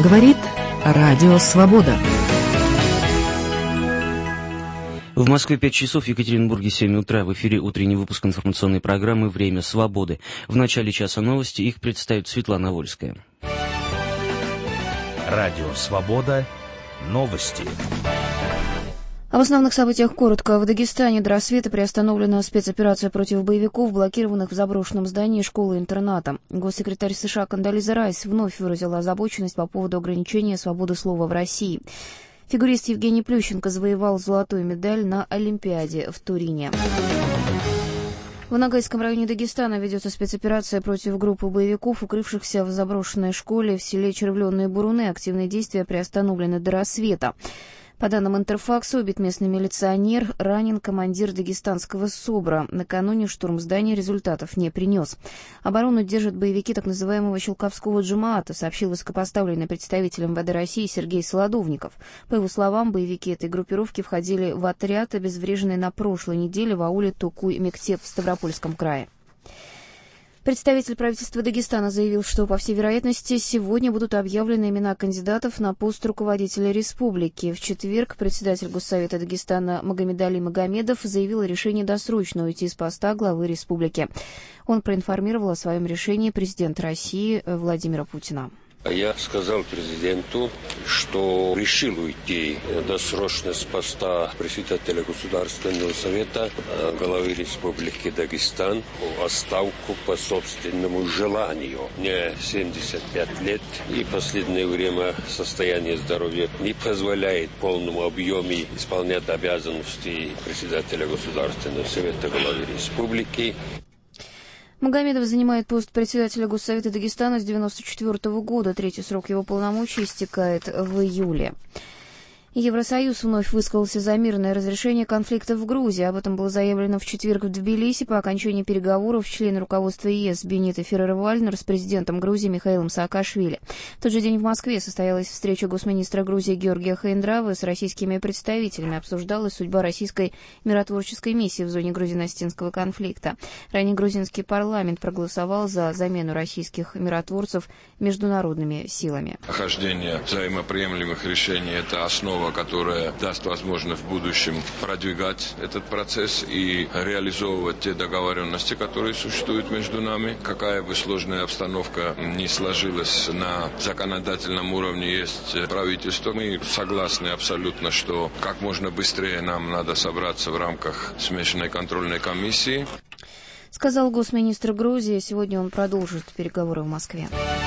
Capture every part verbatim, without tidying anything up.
Говорит Радио Свобода. В Москве пять часов, в Екатеринбурге семь утра. В эфире утренний выпуск информационной программы «Время свободы». В начале часа новости, их представит Светлана Вольская. Радио Свобода. Новости. Об основных событиях коротко. В Дагестане до рассвета приостановлена спецоперация против боевиков, блокированных в заброшенном здании школы-интерната. Госсекретарь США Кондолиза Райс вновь выразила озабоченность по поводу ограничения свободы слова в России. Фигурист Евгений Плющенко завоевал золотую медаль на Олимпиаде в Турине. В Ногайском районе Дагестана ведется спецоперация против группы боевиков, укрывшихся в заброшенной школе в селе Червленные Буруны. Активные действия приостановлены до рассвета. По данным Интерфакса, убит местный милиционер, ранен командир дагестанского СОБРа. Накануне штурм здания результатов не принес. Оборону держат боевики так называемого Щелковского джамаата, сообщил высокопоставленный представитель эм вэ дэ России Сергей Солодовников. По его словам, боевики этой группировки входили в отряд, обезвреженный на прошлой неделе в ауле Тукуй-Мектеп в Ставропольском крае. Представитель правительства Дагестана заявил, что, по всей вероятности, сегодня будут объявлены имена кандидатов на пост руководителя республики. В четверг председатель Госсовета Дагестана Магомедали Магомедов заявил о решении досрочно уйти с поста главы республики. Он проинформировал о своем решении президента России Владимира Путина. Я сказал президенту, что решил уйти досрочно с поста председателя Государственного совета главы Республики Дагестан в отставку по собственному желанию. Мне семьдесят пять лет, и в последнее время состояние здоровья не позволяет в полном объеме исполнять обязанности председателя Государственного совета главы Республики. Магомедов занимает пост председателя Госсовета Дагестана с девяносто четвёртого года. Третий срок его полномочий истекает в июле. Евросоюз вновь высказался за мирное разрешение конфликта в Грузии. Об этом было заявлено в четверг в Тбилиси по окончании переговоров члены руководства ЕС Бенито Феррер-Вальнер с президентом Грузии Михаилом Саакашвили. В тот же день в Москве состоялась встреча госсминистра Грузии Георгия Хаиндравы с российскими представителями. Обсуждалась судьба российской миротворческой миссии в зоне грузино-осетинского конфликта. Ранее грузинский парламент проголосовал за замену российских миротворцев международными силами. Нахождение взаимоприемлемых решений – это основа, которая даст возможность в будущем продвигать этот процесс и реализовывать те договоренности, которые существуют между нами. Какая бы сложная обстановка ни сложилась на законодательном уровне, есть правительство. Мы согласны абсолютно, что как можно быстрее нам надо собраться в рамках смешанной контрольной комиссии. Сказал госсминистр Грузии. Сегодня он продолжит переговоры в Москве.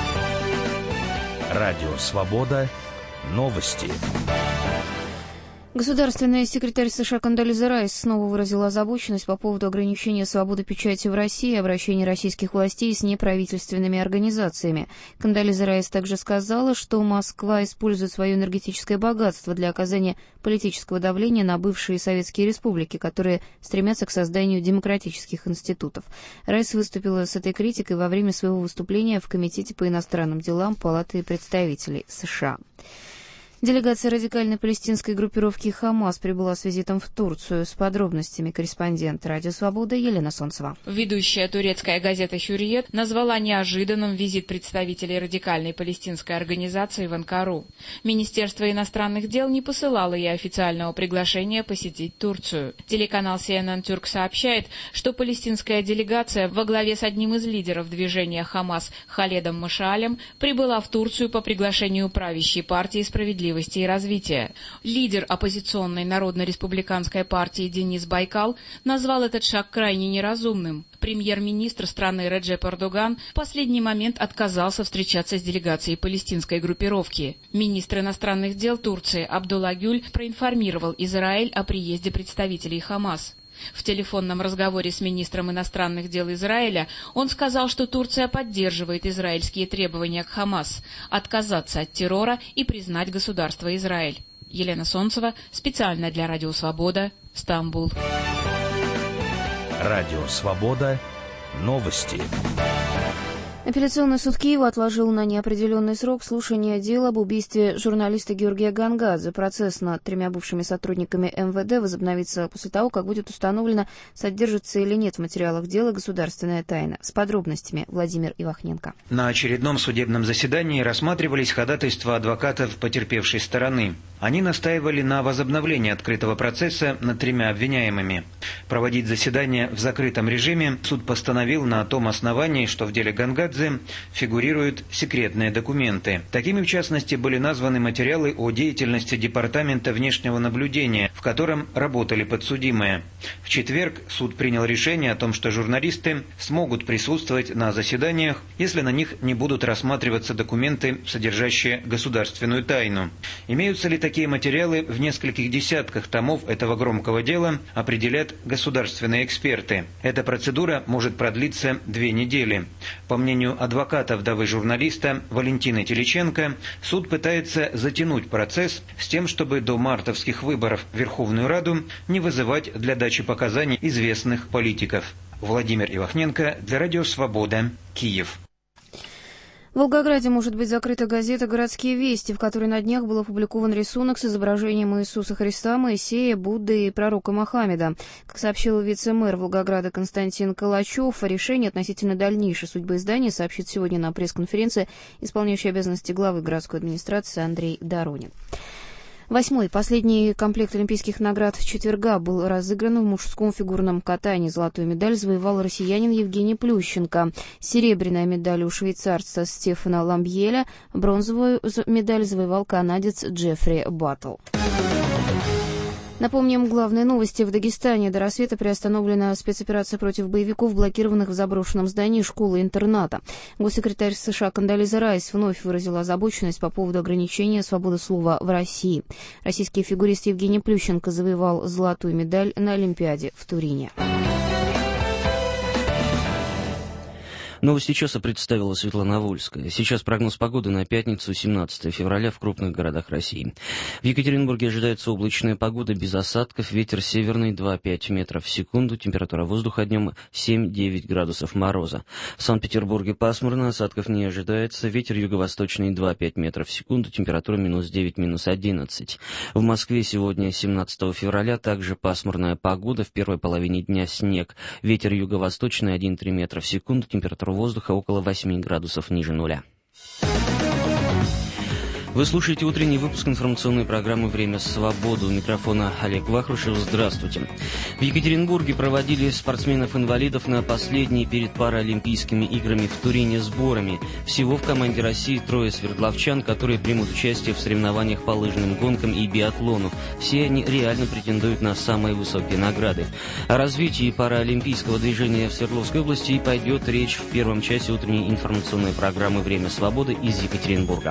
Радио Свобода. Новости. Государственный секретарь США Кондолиза Райс снова выразила озабоченность по поводу ограничения свободы печати в России и обращения российских властей с неправительственными организациями. Кондолиза Райс также сказала, что Москва использует свое энергетическое богатство для оказания политического давления на бывшие советские республики, которые стремятся к созданию демократических институтов. Райс выступила с этой критикой во время своего выступления в Комитете по иностранным делам Палаты представителей США. Делегация радикальной палестинской группировки «Хамас» прибыла с визитом в Турцию. С подробностями корреспондент «Радио Свобода» Елена Солнцева. Ведущая турецкая газета «Хюрриет» назвала неожиданным визит представителей радикальной палестинской организации в Анкару. Министерство иностранных дел не посылало ей официального приглашения посетить Турцию. Телеканал си эн эн Тюрк сообщает, что палестинская делегация во главе с одним из лидеров движения «Хамас» Халедом Машаалем прибыла в Турцию по приглашению правящей партии «Справедливости и развития». Лидер оппозиционной Народно-республиканской партии Денис Байкал назвал этот шаг крайне неразумным. Премьер-министр страны Реджеп Эрдоган в последний момент отказался встречаться с делегацией палестинской группировки. Министр иностранных дел Турции Абдулла Гюль проинформировал Израиль о приезде представителей Хамас. В телефонном разговоре с министром иностранных дел Израиля он сказал, что Турция поддерживает израильские требования к Хамас – отказаться от террора и признать государство Израиль. Елена Солнцева, специально для Радио Свобода, Стамбул. Радио Свобода. Новости. Апелляционный суд Киева отложил на неопределенный срок слушание дела об убийстве журналиста Георгия Гангадзе. Процесс над тремя бывшими сотрудниками эм вэ дэ возобновится после того, как будет установлено, содержится или нет в материалах дела государственная тайна. С подробностями Владимир Ивахненко. На очередном судебном заседании рассматривались ходатайства адвокатов потерпевшей стороны. Они настаивали на возобновлении открытого процесса над тремя обвиняемыми. Проводить заседание в закрытом режиме суд постановил на том основании, что в деле Гангадзе фигурируют секретные документы. Такими, в частности, были названы материалы о деятельности Департамента внешнего наблюдения, в котором работали подсудимые. В четверг суд принял решение о том, что журналисты смогут присутствовать на заседаниях, если на них не будут рассматриваться документы, содержащие государственную тайну. Имеются ли такие материалы в нескольких десятках томов этого громкого дела, определят государственные эксперты. Эта процедура может продлиться две недели. По мнению адвоката вдовы журналиста Валентины Теличенко, суд пытается затянуть процесс с тем, чтобы до мартовских выборов в Верховную Раду не вызывать для дачи показаний известных политиков. Владимир Ивахненко для Радио Свобода, Киев. В Волгограде может быть закрыта газета «Городские вести», в которой на днях был опубликован рисунок с изображением Иисуса Христа, Моисея, Будды и пророка Мохаммеда. Как сообщил вице-мэр Волгограда Константин Калачев, о решении относительно дальнейшей судьбы издания сообщит сегодня на пресс-конференции исполняющий обязанности главы городской администрации Андрей Доронин. Восьмой, последний комплект олимпийских наград четверга был разыгран в мужском фигурном катании. Золотую медаль завоевал россиянин Евгений Плющенко. Серебряная медаль у швейцарца Стефана Ламбьеля. Бронзовую медаль завоевал канадец Джеффри Баттл. Напомним, главные новости. В Дагестане до рассвета приостановлена спецоперация против боевиков, блокированных в заброшенном здании школы-интерната. Госсекретарь США Кондолиза Райс вновь выразила озабоченность по поводу ограничения свободы слова в России. Российский фигурист Евгений Плющенко завоевал золотую медаль на Олимпиаде в Турине. Новости часа представила Светлана Вольская. Сейчас прогноз погоды на пятницу, семнадцатое февраля, в крупных городах России. В Екатеринбурге ожидается облачная погода без осадков, ветер северный два-пять метров в секунду, температура воздуха днем семь-девять градусов мороза. В Санкт-Петербурге пасмурно, осадков не ожидается, ветер юго-восточный два-пять метров в секунду, температура минус девять, минус одиннадцать. В Москве сегодня, семнадцатого февраля, также пасмурная погода, в первой половине дня снег, ветер юго-восточный один-три метра в секунду, температура воздуха около восьми градусов ниже нуля. Вы слушаете утренний выпуск информационной программы «Время свободы». У микрофона Олег Вахрушев. Здравствуйте. В Екатеринбурге проводили спортсменов-инвалидов на последние перед Паралимпийскими играми в Турине сборами. Всего в команде России трое свердловчан, которые примут участие в соревнованиях по лыжным гонкам и биатлону. Все они реально претендуют на самые высокие награды. О развитии паралимпийского движения в Свердловской области и пойдет речь в первом часе утренней информационной программы «Время свободы» из Екатеринбурга.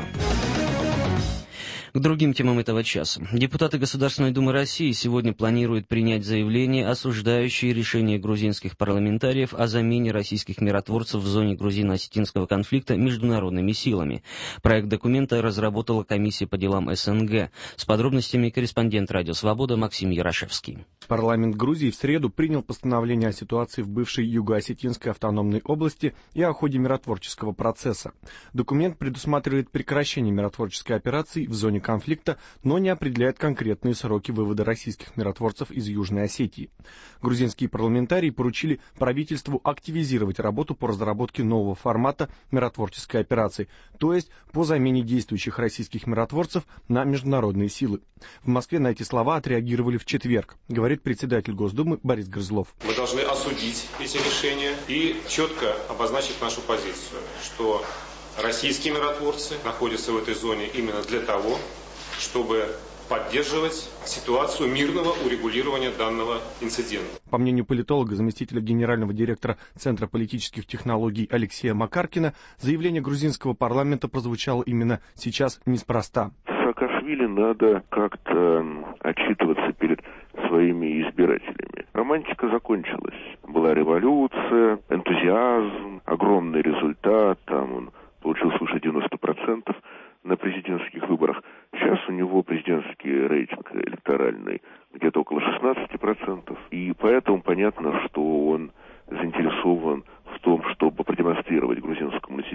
К другим темам этого часа. Депутаты Государственной Думы России сегодня планируют принять заявление, осуждающее решение грузинских парламентариев о замене российских миротворцев в зоне грузино-осетинского конфликта международными силами. Проект документа разработала комиссия по делам эс эн гэ. С подробностями корреспондент «Радио Свобода» Максим Ярошевский. Парламент Грузии в среду принял постановление о ситуации в бывшей Юго-Осетинской автономной области и о ходе миротворческого процесса. Документ предусматривает прекращение миротворческой операции в зоне конфликта, но не определяет конкретные сроки вывода российских миротворцев из Южной Осетии. Грузинские парламентарии поручили правительству активизировать работу по разработке нового формата миротворческой операции, то есть по замене действующих российских миротворцев на международные силы. В Москве на эти слова отреагировали в четверг, говорит председатель Госдумы Борис Грызлов. Мы должны осудить эти решения и четко обозначить нашу позицию, что российские миротворцы находятся в этой зоне именно для того, чтобы поддерживать ситуацию мирного урегулирования данного инцидента. По мнению политолога, заместителя генерального директора Центра политических технологий Алексея Макаркина, заявление грузинского парламента прозвучало именно сейчас неспроста. Саакашвили надо как-то отчитываться перед своими избирателями. Романтика закончилась. Была революция, энтузиазм, огромный результат, там он получил свыше девяносто процентов на президентских выборах. Сейчас у него президентский рейтинг электоральный где-то около шестнадцати процентов. И поэтому понятно, что он заинтересован в том, чтобы продемонстрировать грузинскому населению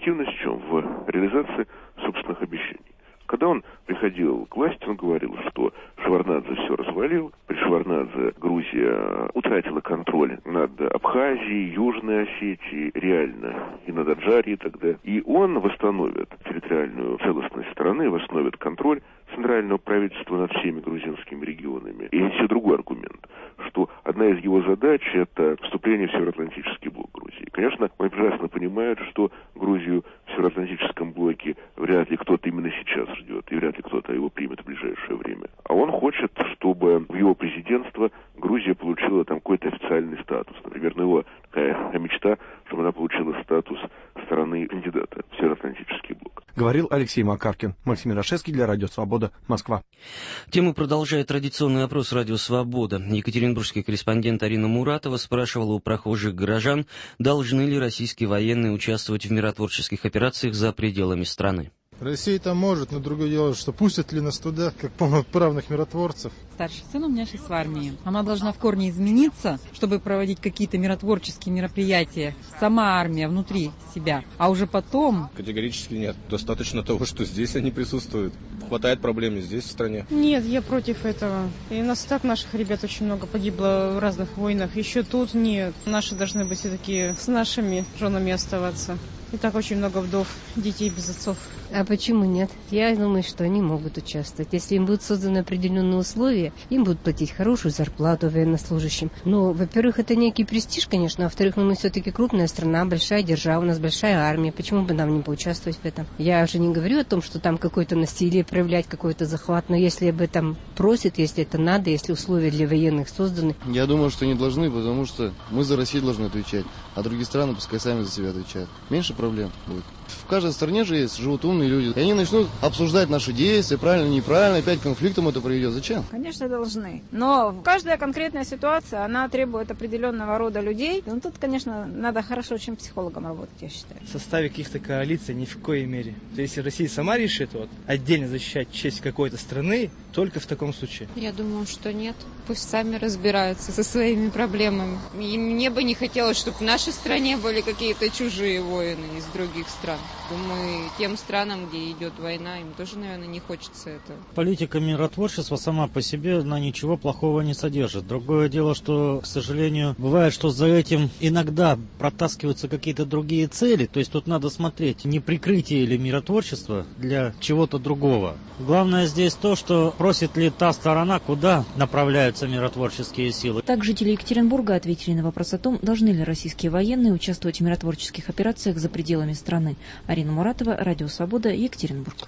Эффективность в чем? В реализации собственных обещаний. Когда он приходил к власти, он говорил, что Шеварднадзе все развалил, при Шеварднадзе Грузия утратила контроль над Абхазией, Южной Осетией, реально, и над Аджарией тогда. И он восстановит территориальную целостность страны, восстановит контроль центрального правительства над всеми грузинскими регионами. И есть и другой аргумент, что одна из его задач – это вступление в Североатлантический блок Грузии. Конечно, он прекрасно понимает, что Грузию в Североатлантическом блоке вряд ли кто-то именно сейчас ждет, и вряд ли кто-то его примет в ближайшее время. А он хочет, чтобы в его президентство Грузия получила там какой-то официальный статус. Например, ну, его такая мечта, чтобы она получила статус страны кандидата в Североатлантический блок. Говорил Алексей Макаркин. Максим Ярошевский для Радио Свобода, Москва. Тему продолжает традиционный опрос Радио Свобода. Екатеринбургский корреспондент Арина Муратова спрашивала у прохожих горожан, должны ли российские военные участвовать в миротворческих операциях за пределами страны. Россия-то может, но другое дело, что пустят ли нас туда, как полноправных миротворцев. Старший сын у меня сейчас в армии. Она должна в корне измениться, чтобы проводить какие-то миротворческие мероприятия. Сама армия внутри себя. А уже потом... Категорически нет. Достаточно того, что здесь они присутствуют. Хватает проблем здесь, в стране. Нет, я против этого. И у нас так наших ребят очень много погибло в разных войнах. Еще тут нет. Наши должны быть все-таки с нашими женами оставаться. И так очень много вдов, детей без отцов. А почему нет? Я думаю, что они могут участвовать. Если им будут созданы определенные условия, им будут платить хорошую зарплату военнослужащим. Но, во-первых, это некий престиж, конечно, а во-вторых, ну, мы все-таки крупная страна, большая держава, у нас большая армия. Почему бы нам не поучаствовать в этом? Я уже не говорю о том, что там какое-то насилие проявлять, какой-то захват, но если об этом просят, если это надо, если условия для военных созданы. Я думаю, что не должны, потому что мы за Россию должны отвечать, а другие страны пускай сами за себя отвечают. Меньше проблем будет. В каждой стране же есть, живут умные люди. И они начнут обсуждать наши действия, правильно, неправильно, опять к конфликтам это приведет. Зачем? Конечно, должны. Но каждая конкретная ситуация, она требует определенного рода людей. Ну, тут, конечно, надо хорошо очень психологом работать, я считаю. В составе каких-то коалиций ни в коей мере. То есть, если Россия сама решит вот, отдельно защищать честь какой-то страны, только в таком случае. Я думаю, что нет. Пусть сами разбираются со своими проблемами. И мне бы не хотелось, чтобы в нашей стране были какие-то чужие воины из других стран. Думаю, тем странам, где идет война, им тоже, наверное, не хочется этого. Политика миротворчества сама по себе, она ничего плохого не содержит. Другое дело, что, к сожалению, бывает, что за этим иногда протаскиваются какие-то другие цели. То есть тут надо смотреть, не прикрытие или миротворчество для чего-то другого. Главное здесь то, что просит ли та сторона, куда направляются миротворческие силы. Так жители Екатеринбурга ответили на вопрос о том, должны ли российские военные участвовать в миротворческих операциях за пределами страны. Арина Муратова, Радио Свобода, Екатеринбург.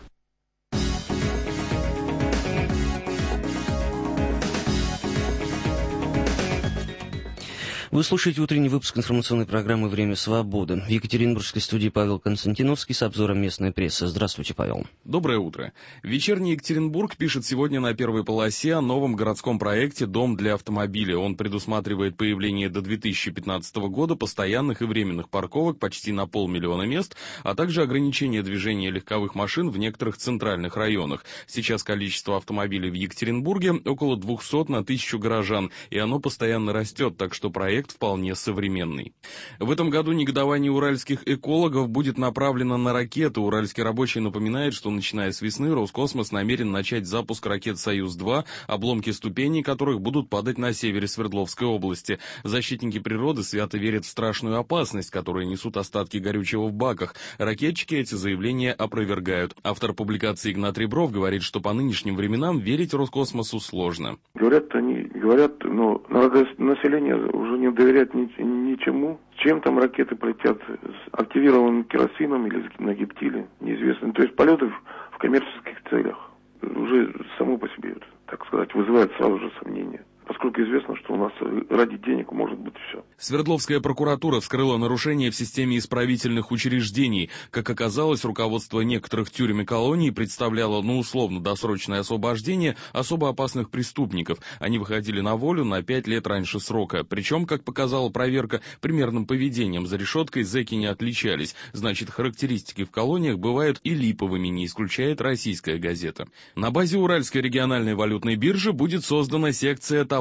Вы слушаете утренний выпуск информационной программы «Время свободы». В Екатеринбургской студии Павел Константиновский с обзором местной прессы. Здравствуйте, Павел. Доброе утро. Вечерний Екатеринбург пишет сегодня на первой полосе о новом городском проекте «Дом для автомобиля». Он предусматривает появление до две тысячи пятнадцатого года постоянных и временных парковок почти на полмиллиона мест, а также ограничение движения легковых машин в некоторых центральных районах. Сейчас количество автомобилей в Екатеринбурге около двухсот на тысячу горожан, и оно постоянно растет, так что проект вполне современный. В этом году негодование уральских экологов будет направлено на ракеты. Уральский рабочий напоминает, что начиная с весны Роскосмос намерен начать запуск ракет «Союз-два», обломки ступеней которых будут падать на севере Свердловской области. Защитники природы свято верят в страшную опасность, которую несут остатки горючего в баках. Ракетчики эти заявления опровергают. Автор публикации Игнат Ребров говорит, что по нынешним временам верить Роскосмосу сложно. Говорят они, говорят, но население уже не доверять ни, ничему. Чем там ракеты полетят? С активированным керосином или на гептиле? Неизвестно. То есть полеты в, в коммерческих целях уже само по себе, так сказать, вызывает сразу же сомнения. Поскольку известно, что у нас ради денег может быть все. Свердловская прокуратура вскрыла нарушения в системе исправительных учреждений. Как оказалось, руководство некоторых тюрем и колоний представляло на условно-досрочное освобождение особо опасных преступников. Они выходили на волю на пять лет раньше срока. Причем, как показала проверка, примерным поведением за решеткой зэки не отличались. Значит, характеристики в колониях бывают и липовыми, не исключает «Российская газета». На базе Уральской региональной валютной биржи будет создана секция товаров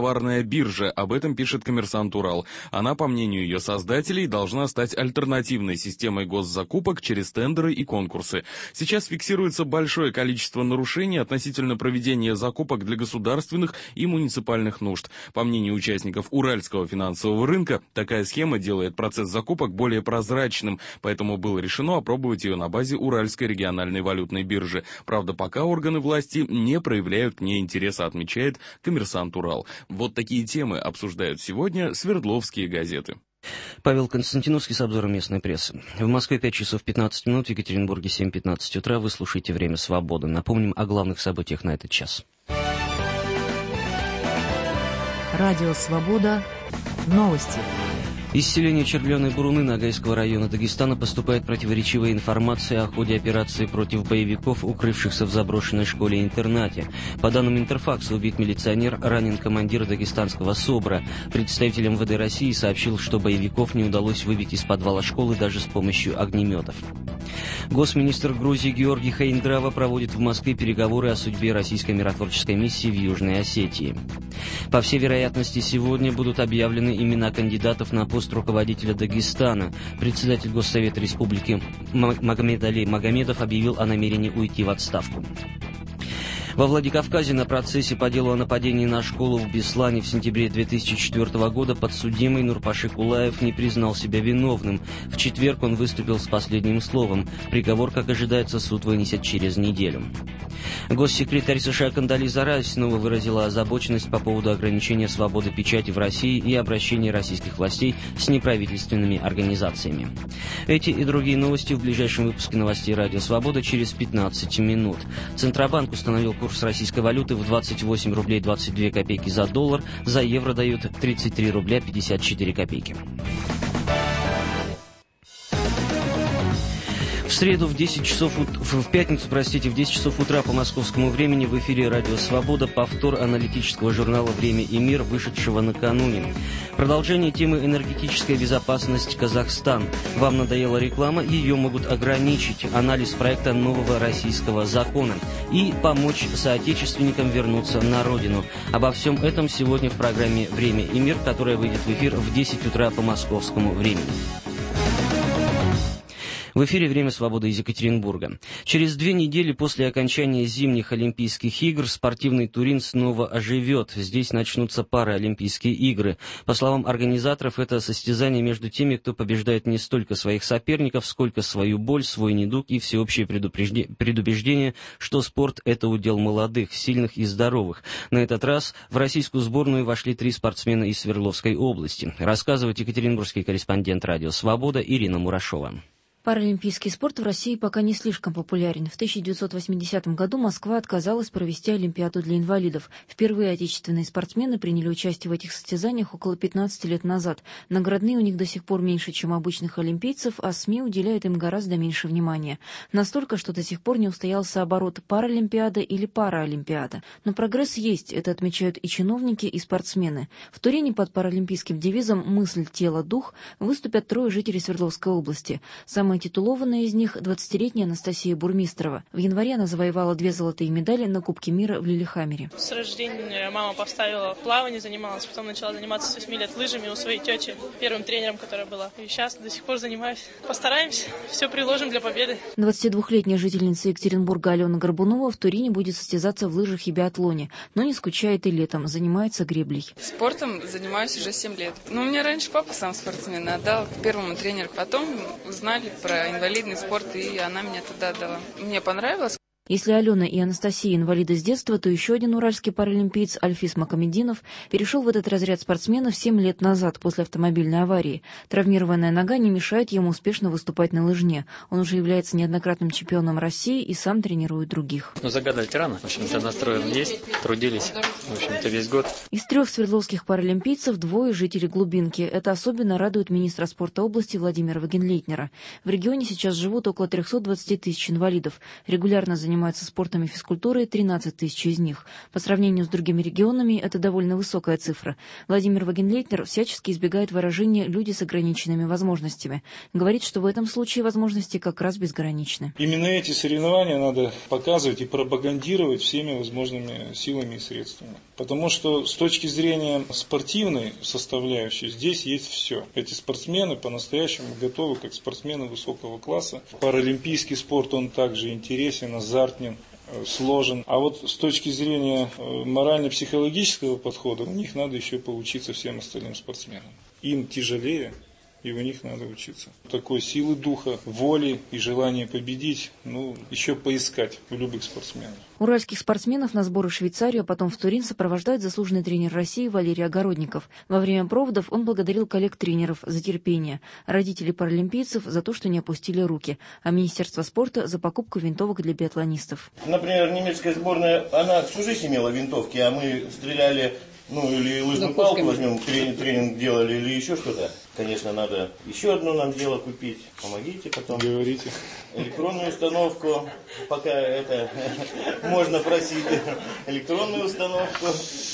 товарная биржа, об этом пишет «Коммерсант Урал». Она, по мнению ее создателей, должна стать альтернативной системой госзакупок через тендеры и конкурсы. Сейчас фиксируется большое количество нарушений относительно проведения закупок для государственных и муниципальных нужд. По мнению участников уральского финансового рынка, такая схема делает процесс закупок более прозрачным, поэтому было решено опробовать ее на базе Уральской региональной валютной биржи. Правда, пока органы власти не проявляют к ней интереса, отмечает «Коммерсант Урал». Вот такие темы обсуждают сегодня свердловские газеты. Павел Константиновский с обзором местной прессы. В Москве пять часов пятнадцать минут, в Екатеринбурге семь пятнадцать утра. Вы слушаете «Время свободы». Напомним о главных событиях на этот час. Радио «Свобода». Новости. Из селения Червленой Буруны Ногайского района Дагестана поступает противоречивая информация о ходе операции против боевиков, укрывшихся в заброшенной школе-интернате. По данным Интерфакса, убит милиционер, ранен командир дагестанского СОБРа. Представитель эм вэ дэ России сообщил, что боевиков не удалось выбить из подвала школы даже с помощью огнеметов. Госминистр Грузии Георгий Хайндрава проводит в Москве переговоры о судьбе российской миротворческой миссии в Южной Осетии. По всей вероятности, сегодня будут объявлены имена кандидатов на пост руководителя Дагестана. Председатель Госсовета Республики Магомед Али Магомедов объявил о намерении уйти в отставку. Во Владикавказе на процессе по делу о нападении на школу в Беслане в сентябре две тысячи четвёртого года подсудимый Нурпаши Кулаев не признал себя виновным. В четверг он выступил с последним словом. Приговор, как ожидается, суд вынесет через неделю. Госсекретарь США Кондолиза Райс снова выразила озабоченность по поводу ограничения свободы печати в России и обращения российских властей с неправительственными организациями. Эти и другие новости в ближайшем выпуске новостей «Радио Свобода» через пятнадцать минут. Центробанк установил курс российской валюты в двадцать восемь рублей двадцать две копейки за доллар, за евро дают тридцать три рубля пятьдесят четыре копейки. В среду в десять часов, в пятницу, простите, в десять часов утра по московскому времени в эфире «Радио Свобода» повтор аналитического журнала «Время и мир», вышедшего накануне. Продолжение темы «Энергетическая безопасность Казахстан». Вам надоела реклама, ее могут ограничить. Анализ проекта нового российского закона. И помочь соотечественникам вернуться на родину. Обо всем этом сегодня в программе «Время и мир», которая выйдет в эфир в десять утра по московскому времени. В эфире «Время свободы» из Екатеринбурга. Через две недели после окончания зимних Олимпийских игр спортивный Турин снова оживет. Здесь начнутся параолимпийские игры. По словам организаторов, это состязание между теми, кто побеждает не столько своих соперников, сколько свою боль, свой недуг и всеобщее предубеждение, что спорт – это удел молодых, сильных и здоровых. На этот раз в российскую сборную вошли три спортсмена из Свердловской области. Рассказывает екатеринбургский корреспондент «Радио Свобода» Ирина Мурашова. Паралимпийский спорт в России пока не слишком популярен. В тысяча девятьсот восьмидесятом году Москва отказалась провести Олимпиаду для инвалидов. Впервые отечественные спортсмены приняли участие в этих состязаниях около пятнадцати лет назад. Наградные у них до сих пор меньше, чем обычных олимпийцев, а СМИ уделяют им гораздо меньше внимания. Настолько, что до сих пор не устоялся оборот паралимпиада или параолимпиада. Но прогресс есть, это отмечают и чиновники, и спортсмены. В Турине под паралимпийским девизом «Мысль, тело, дух» выступят трое жителей Свердловской области. Самые титулованная из них – двадцатилетняя Анастасия Бурмистрова. В январе она завоевала две золотые медали на Кубке мира в Лилихаммере. С рождения мама поставила плавание, занималась, потом начала заниматься с восьми лет лыжами у своей тети, первым тренером, которая была. И сейчас до сих пор занимаюсь. Постараемся, все приложим для победы. двадцатидвухлетняя жительница Екатеринбурга Алена Горбунова в Турине будет состязаться в лыжах и биатлоне, но не скучает и летом, занимается греблей. Спортом занимаюсь уже семь лет. Ну, у меня раньше папа сам спортсмен отдал первому тренеру, потом узнали про инвалидный спорт, и она меня туда отдала. Мне понравилось. Если Алена и Анастасия инвалиды с детства, то еще один уральский паралимпиец Альфис Макамединов перешел в этот разряд спортсменов семь лет назад после автомобильной аварии. Травмированная нога не мешает ему успешно выступать на лыжне. Он уже является неоднократным чемпионом России и сам тренирует других. Ну, загадывать рано. В общем-то, настроен есть, трудились, в общем-то, весь год. Из трех свердловских паралимпийцев двое жители глубинки. Это особенно радует министра спорта области Владимира Вагенлейтнера. В регионе сейчас живут около трехсот двадцати тысяч инвалидов. Регулярно занимаются занимаются спортом и физкультурой, тринадцать тысяч из них. По сравнению с другими регионами, это довольно высокая цифра. Владимир Вагенлейтнер всячески избегает выражения «люди с ограниченными возможностями». Говорит, что в этом случае возможности как раз безграничны. Именно эти соревнования надо показывать и пропагандировать всеми возможными силами и средствами. Потому что с точки зрения спортивной составляющей здесь есть все. Эти спортсмены по-настоящему готовы как спортсмены высокого класса. Паралимпийский спорт, он также интересен, азартен, сложен. А вот с точки зрения морально-психологического подхода у них надо еще поучиться всем остальным спортсменам. Им тяжелее, и у них надо учиться. Такой силы духа, воли и желания победить, ну, еще поискать у любых спортсменов. Уральских спортсменов на сборы в Швейцарию, а потом в Турин сопровождает заслуженный тренер России Валерий Огородников. Во время проводов он благодарил коллег-тренеров за терпение, родителей паралимпийцев за то, что не опустили руки, а Министерство спорта за покупку винтовок для биатлонистов. Например, немецкая сборная, она всю жизнь имела винтовки, а мы стреляли, ну или лыжную палку возьмем, тренинг, тренинг делали или еще что-то. Конечно, надо еще одно нам дело купить. Помогите потом. Говорите. Электронную установку. Пока это можно просить. Электронную установку.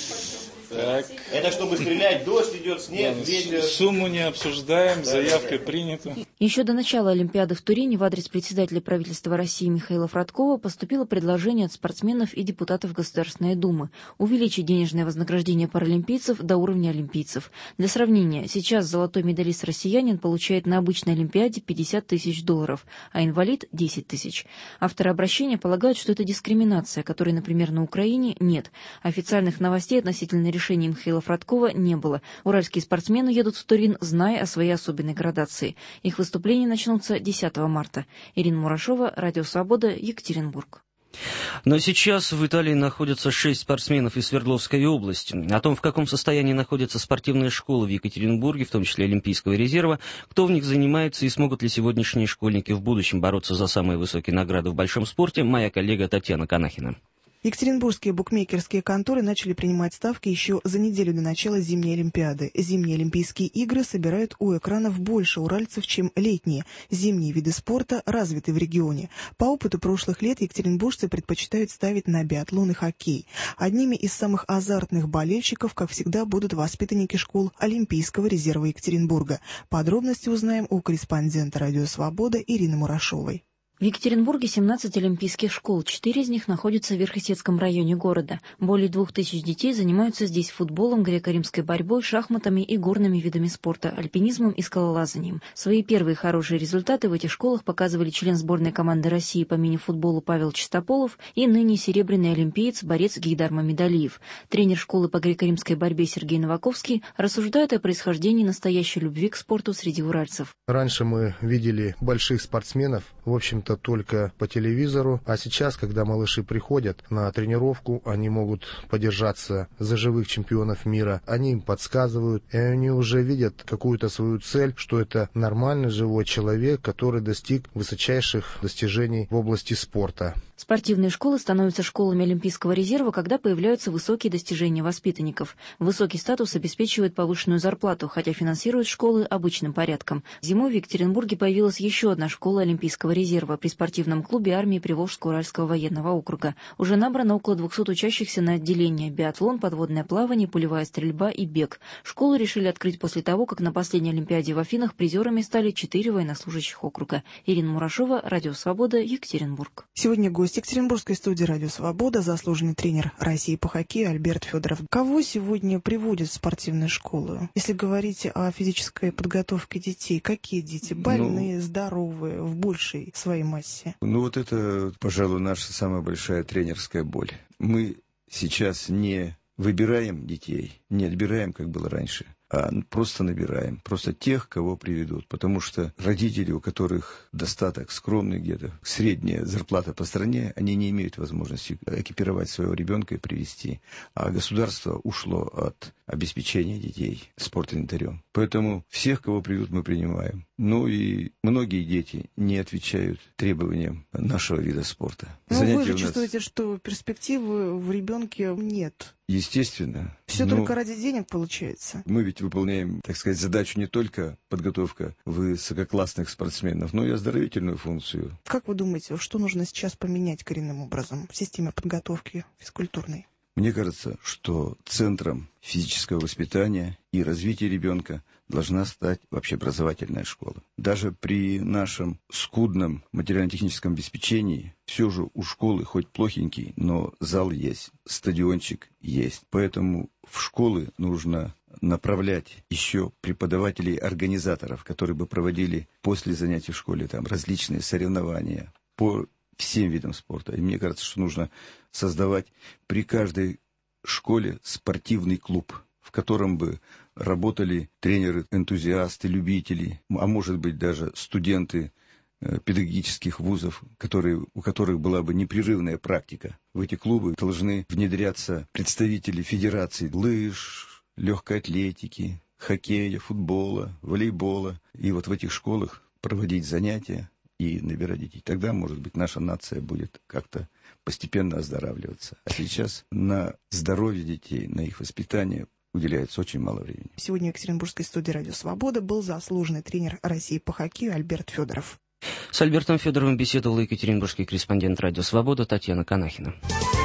Так. Это чтобы стрелять, дождь идет, снег, да, ветер. Сумму не обсуждаем, заявка принята. Еще до начала Олимпиады в Турине в адрес председателя правительства России Михаила Фродкова поступило предложение от спортсменов и депутатов Государственной Думы увеличить денежное вознаграждение паралимпийцев до уровня олимпийцев. Для сравнения, сейчас золотой медалист-россиянин получает на обычной Олимпиаде пятьдесят тысяч долларов, а инвалид – десять тысяч. Авторы обращения полагают, что это дискриминация, которой, например, на Украине нет. Официальных новостей относительно решения Решения Михаила Фродкова не было. Уральские спортсмены едут в Турин, зная о своей особенной градации. Их выступления начнутся десятого марта. Ирина Мурашова, Радио Свобода, Екатеринбург. Но сейчас в Италии находятся шесть спортсменов из Свердловской области. О том, в каком состоянии находятся спортивные школы в Екатеринбурге, в том числе Олимпийского резерва, кто в них занимается и смогут ли сегодняшние школьники в будущем бороться за самые высокие награды в большом спорте, моя коллега Татьяна Канахина. Екатеринбургские букмекерские конторы начали принимать ставки еще за неделю до начала зимней Олимпиады. Зимние Олимпийские игры собирают у экранов больше уральцев, чем летние. Зимние виды спорта развиты в регионе. По опыту прошлых лет екатеринбуржцы предпочитают ставить на биатлон и хоккей. Одними из самых азартных болельщиков, как всегда, будут воспитанники школ Олимпийского резерва Екатеринбурга. Подробности узнаем у корреспондента «Радио Свобода» Ирины Мурашовой. В Екатеринбурге семнадцать олимпийских школ, четыре из них находятся в Верхесецком районе города. Более двух тысяч детей занимаются здесь футболом, греко-римской борьбой, шахматами и горными видами спорта, альпинизмом и скалолазанием. Свои первые хорошие результаты в этих школах показывали член сборной команды России по мини-футболу Павел Чистополов и ныне серебряный олимпиец, борец Гейдар Мамедалиев. Тренер школы по греко-римской борьбе Сергей Новаковский рассуждает о происхождении настоящей любви к спорту среди уральцев. Раньше мы видели больших спортсменов, в общем-то, только по телевизору, а сейчас, когда малыши приходят на тренировку, они могут подержаться за живых чемпионов мира, они им подсказывают, и они уже видят какую-то свою цель, что это нормальный живой человек, который достиг высочайших достижений в области спорта. Спортивные школы становятся школами Олимпийского резерва, когда появляются высокие достижения воспитанников. Высокий статус обеспечивает повышенную зарплату, хотя финансируют школы обычным порядком. Зимой в Екатеринбурге появилась еще одна школа Олимпийского резерва при спортивном клубе армии Приволжско-Уральского военного округа. Уже набрано около двухсот учащихся на отделение биатлон, подводное плавание, пулевая стрельба и бег. Школу решили открыть после того, как на последней Олимпиаде в Афинах призерами стали четыре военнослужащих округа. Ирина Мурашова, Радио Свобода, Екатеринбург. Сегодня гость Екатеринбургской студии «Радио Свобода», заслуженный тренер России по хоккею Альберт Федоров. Кого сегодня приводят в спортивную школу? Если говорить о физической подготовке детей, какие дети? Больные, ну, здоровые, в большей своей массе? Ну вот это, пожалуй, наша самая большая тренерская боль. Мы сейчас не выбираем детей, не отбираем, как было раньше, а просто набираем, просто тех, кого приведут. Потому что родители, у которых достаток, скромный где-то, средняя зарплата по стране, они не имеют возможности экипировать своего ребенка и привести. А государство ушло от обеспечения детей спортинвентарем. Поэтому всех, кого приведут, мы принимаем. Ну и многие дети не отвечают требованиям нашего вида спорта. Но Занятия вы же у нас... чувствуете, что перспективы в ребенке нет. Естественно. Все но... только ради денег получается. Мы ведь выполняем, так сказать, задачу не только подготовка высококлассных спортсменов, но и оздоровительную функцию. Как вы думаете, что нужно сейчас поменять коренным образом в системе подготовки физкультурной? Мне кажется, что центром физического воспитания и развития ребенка должна стать общеобразовательная школа. Даже при нашем скудном материально-техническом обеспечении все же у школы хоть плохенький, но зал есть, стадиончик есть. Поэтому в школы нужно направлять еще преподавателей-организаторов, которые бы проводили после занятий в школе там различные соревнования по всем видам спорта. И мне кажется, что нужно создавать при каждой школе спортивный клуб, в котором бы работали тренеры, энтузиасты, любители, а может быть даже студенты э, педагогических вузов, которые, у которых была бы непрерывная практика. В эти клубы должны внедряться представители федераций лыж, легкой атлетики, хоккея, футбола, волейбола. И вот в этих школах проводить занятия и набирать детей. Тогда, может быть, наша нация будет как-то постепенно оздоравливаться. А сейчас на здоровье детей, на их воспитание уделяется очень мало времени. Сегодня в Екатеринбургской студии «Радио Свобода» был заслуженный тренер России по хоккею Альберт Федоров. С Альбертом Федоровым беседовал екатеринбургский корреспондент «Радио Свобода» Татьяна Канахина.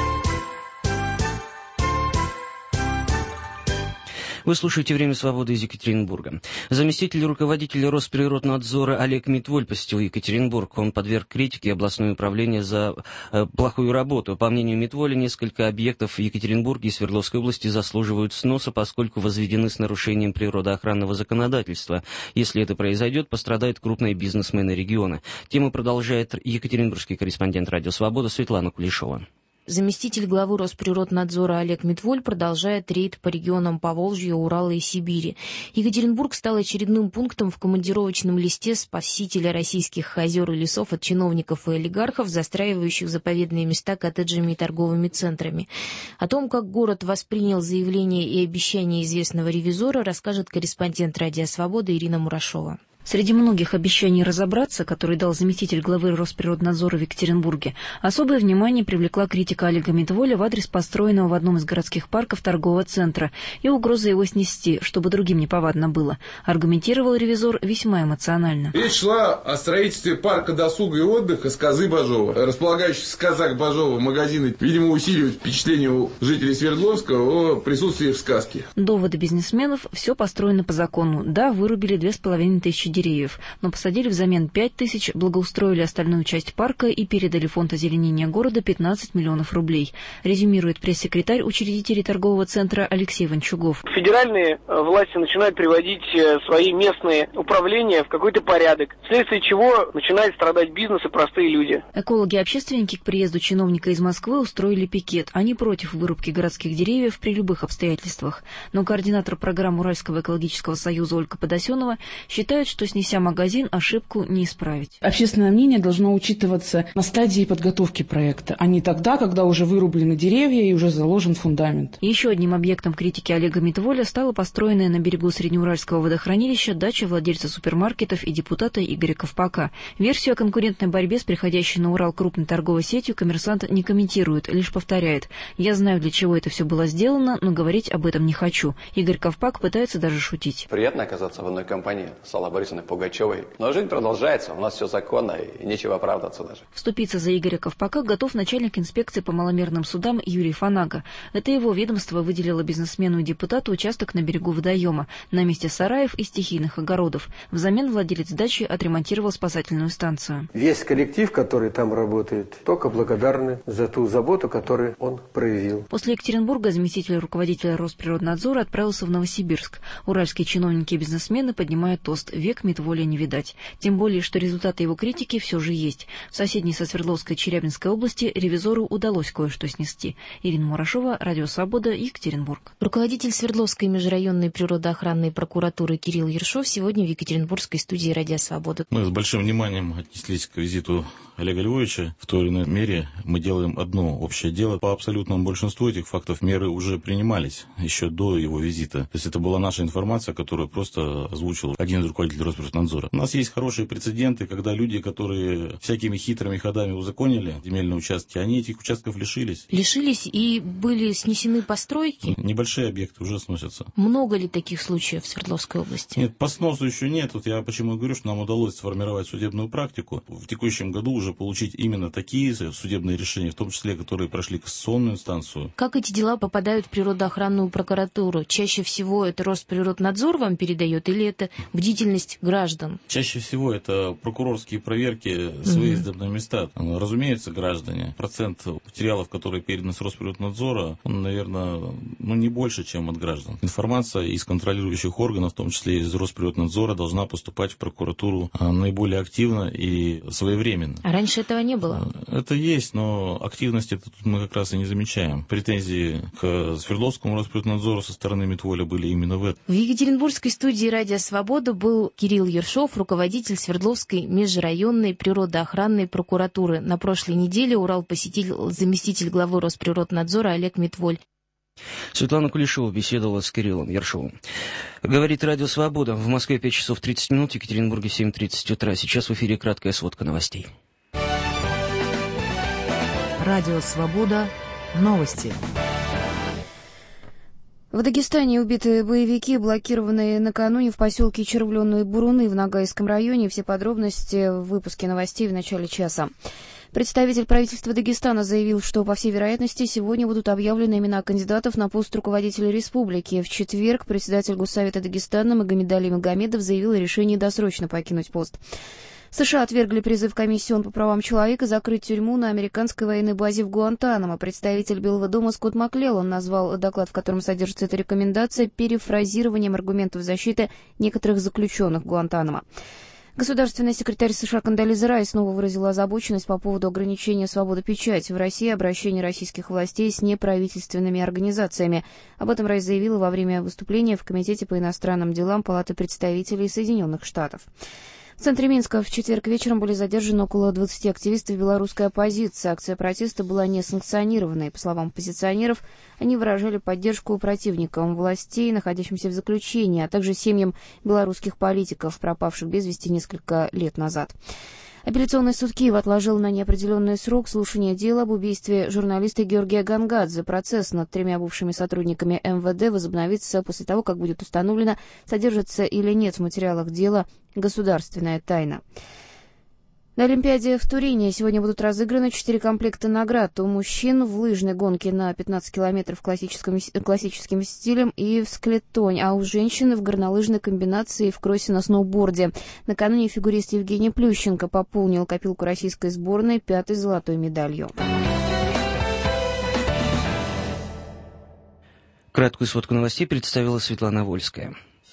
Вы слушаете «Время свободы» из Екатеринбурга. Заместитель руководителя Росприроднадзора Олег Митволь посетил Екатеринбург. Он подверг критике областное управление за э, плохую работу. По мнению Митволя, несколько объектов в Екатеринбурге и Свердловской области заслуживают сноса, поскольку возведены с нарушением природоохранного законодательства. Если это произойдет, пострадают крупные бизнесмены региона. Тему продолжает екатеринбургский корреспондент «Радио Свобода» Светлана Кулешова. Заместитель главы Росприроднадзора Олег Митволь продолжает рейд по регионам Поволжья, Урала и Сибири. Екатеринбург стал очередным пунктом в командировочном листе спасителя российских озер и лесов от чиновников и олигархов, застраивающих заповедные места коттеджами и торговыми центрами. О том, как город воспринял заявления и обещания известного ревизора, расскажет корреспондент «Радио Свобода» Ирина Мурашова. Среди многих обещаний разобраться, которые дал заместитель главы Росприроднадзора в Екатеринбурге, особое внимание привлекла критика Олега Митволя в адрес построенного в одном из городских парков торгового центра и угроза его снести, чтобы другим неповадно было. Аргументировал ревизор весьма эмоционально. Речь шла о строительстве парка досуга и отдыха «Сказы Бажова». Располагающийся в Сказах Бажова магазины, видимо, усиливают впечатление у жителей Свердловска о присутствии в сказке. Доводы бизнесменов: все построено по закону. Да, вырубили две с половиной тысячи деревьев, но посадили взамен пять тысяч, благоустроили остальную часть парка и передали в фонд озеленения города пятнадцать миллионов рублей. Резюмирует пресс-секретарь учредителей торгового центра Алексей Ванчугов. Федеральные власти начинают приводить свои местные управления в какой-то порядок, вследствие чего начинает страдать бизнес и простые люди. Экологи-общественники к приезду чиновника из Москвы устроили пикет. Они против вырубки городских деревьев при любых обстоятельствах. Но координатор программы Уральского экологического союза Ольга Подосенова считает, что, снеся магазин, ошибку не исправить. Общественное мнение должно учитываться на стадии подготовки проекта, а не тогда, когда уже вырублены деревья и уже заложен фундамент. Еще одним объектом критики Олега Митволя стала построенная на берегу Среднеуральского водохранилища дача владельца супермаркетов и депутата Игоря Ковпака. Версию о конкурентной борьбе с приходящей на Урал крупной торговой сетью «Коммерсант» не комментирует, лишь повторяет: «Я знаю, для чего это все было сделано, но говорить об этом не хочу». Игорь Ковпак пытается даже шутить. Приятно оказаться в одной компании с Аллой Борисовной Пугачевой. Но жизнь продолжается, у нас все законно, и нечего оправдываться даже. Вступиться за Игоря Ковпака готов начальник инспекции по маломерным судам Юрий Фанага. Это его ведомство выделило бизнесмену и депутату участок на берегу водоема, на месте сараев и стихийных огородов. Взамен владелец дачи отремонтировал спасательную станцию. Весь коллектив, который там работает, только благодарны за ту заботу, которую он проявил. После Екатеринбурга заместитель руководителя Росприроднадзора отправился в Новосибирск. Уральские чиновники и бизнесмены поднимают тост: век Митволя не видать. Тем более, что результаты его критики все же есть. В соседней со Свердловской Челябинской области ревизору удалось кое-что снести. Ирина Мурашова, Радио Свобода, Екатеринбург. Руководитель Свердловской межрайонной природоохранной прокуратуры Кирилл Ершов сегодня в Екатеринбургской студии Радио Свобода. Мы с большим вниманием отнеслись к визиту Олега Львовича в той или иной мере мы делаем одно общее дело. По абсолютному большинству этих фактов меры уже принимались еще до его визита. То есть это была наша информация, которую просто озвучил один из руководителей Росприроднадзора. У нас есть хорошие прецеденты, когда люди, которые всякими хитрыми ходами узаконили земельные участки, они этих участков лишились. Лишились и были снесены постройки? Небольшие объекты уже сносятся. Много ли таких случаев в Свердловской области? Нет, по сносу еще нет. Вот я почему говорю, что нам удалось сформировать судебную практику. В текущем году уже получить именно такие судебные решения, в том числе, которые прошли кассационную инстанцию. Как эти дела попадают в природоохранную прокуратуру? Чаще всего это Росприроднадзор вам передает или это бдительность граждан? Чаще всего это прокурорские проверки с выездом на места. Разумеется, граждане. Процент материалов, которые переданы с Росприроднадзора, он, наверное, ну, не больше, чем от граждан. Информация из контролирующих органов, в том числе из Росприроднадзора, должна поступать в прокуратуру наиболее активно и своевременно. А раньше этого не было? Это есть, но активности тут мы как раз и не замечаем. Претензии к Свердловскому Росприроднадзору со стороны Митволя были именно в этом. В Екатеринбургской студии «Радио Свобода» был Кирилл Ершов, руководитель Свердловской межрайонной природоохранной прокуратуры. На прошлой неделе Урал посетил заместитель главы Росприроднадзора Олег Митволь. Светлана Кулешова беседовала с Кириллом Ершовым. Говорит Радио Свобода. В Москве пять часов тридцать минут, в Екатеринбурге семь тридцать утра. Сейчас в эфире краткая сводка новостей. Радио Свобода. Новости. В Дагестане убиты боевики, блокированные накануне в поселке Червленые Буруны в Ногайском районе. Все подробности в выпуске новостей в начале часа. Представитель правительства Дагестана заявил, что, по всей вероятности, сегодня будут объявлены имена кандидатов на пост руководителя республики. В четверг председатель Госсовета Дагестана Магомедали Магомедов заявил о решении досрочно покинуть пост. США отвергли призыв комиссии ООН по правам человека закрыть тюрьму на американской военной базе в Гуантанамо. Представитель Белого дома Скотт Маклеллан назвал доклад, в котором содержится эта рекомендация, перефразированием аргументов защиты некоторых заключенных в Гуантанамо. Государственный секретарь США Кондолиза Райс снова выразила озабоченность по поводу ограничения свободы печати в России, обращения российских властей с неправительственными организациями. Об этом Райс заявила во время выступления в Комитете по иностранным делам Палаты представителей Соединенных Штатов. В центре Минска в четверг вечером были задержаны около двадцати активистов белорусской оппозиции. Акция протеста была несанкционированной. По словам оппозиционеров, они выражали поддержку противникам властей, находящимся в заключении, а также семьям белорусских политиков, пропавших без вести несколько лет назад. Апелляционный суд Киева отложил на неопределенный срок слушание дела об убийстве журналиста Георгия Гангадзе. Процесс над тремя бывшими сотрудниками эм вэ дэ возобновится после того, как будет установлено, содержится или нет в материалах дела государственная тайна. На Олимпиаде в Турине сегодня будут разыграны четыре комплекта наград. У мужчин в лыжной гонке на пятнадцать километров классическим, классическим стилем и в склетонь, а у женщин в горнолыжной комбинации и в кроссе на сноуборде. Накануне фигурист Евгений Плющенко пополнил копилку российской сборной пятой золотой медалью. Краткую сводку новостей представила Светлана Вольская.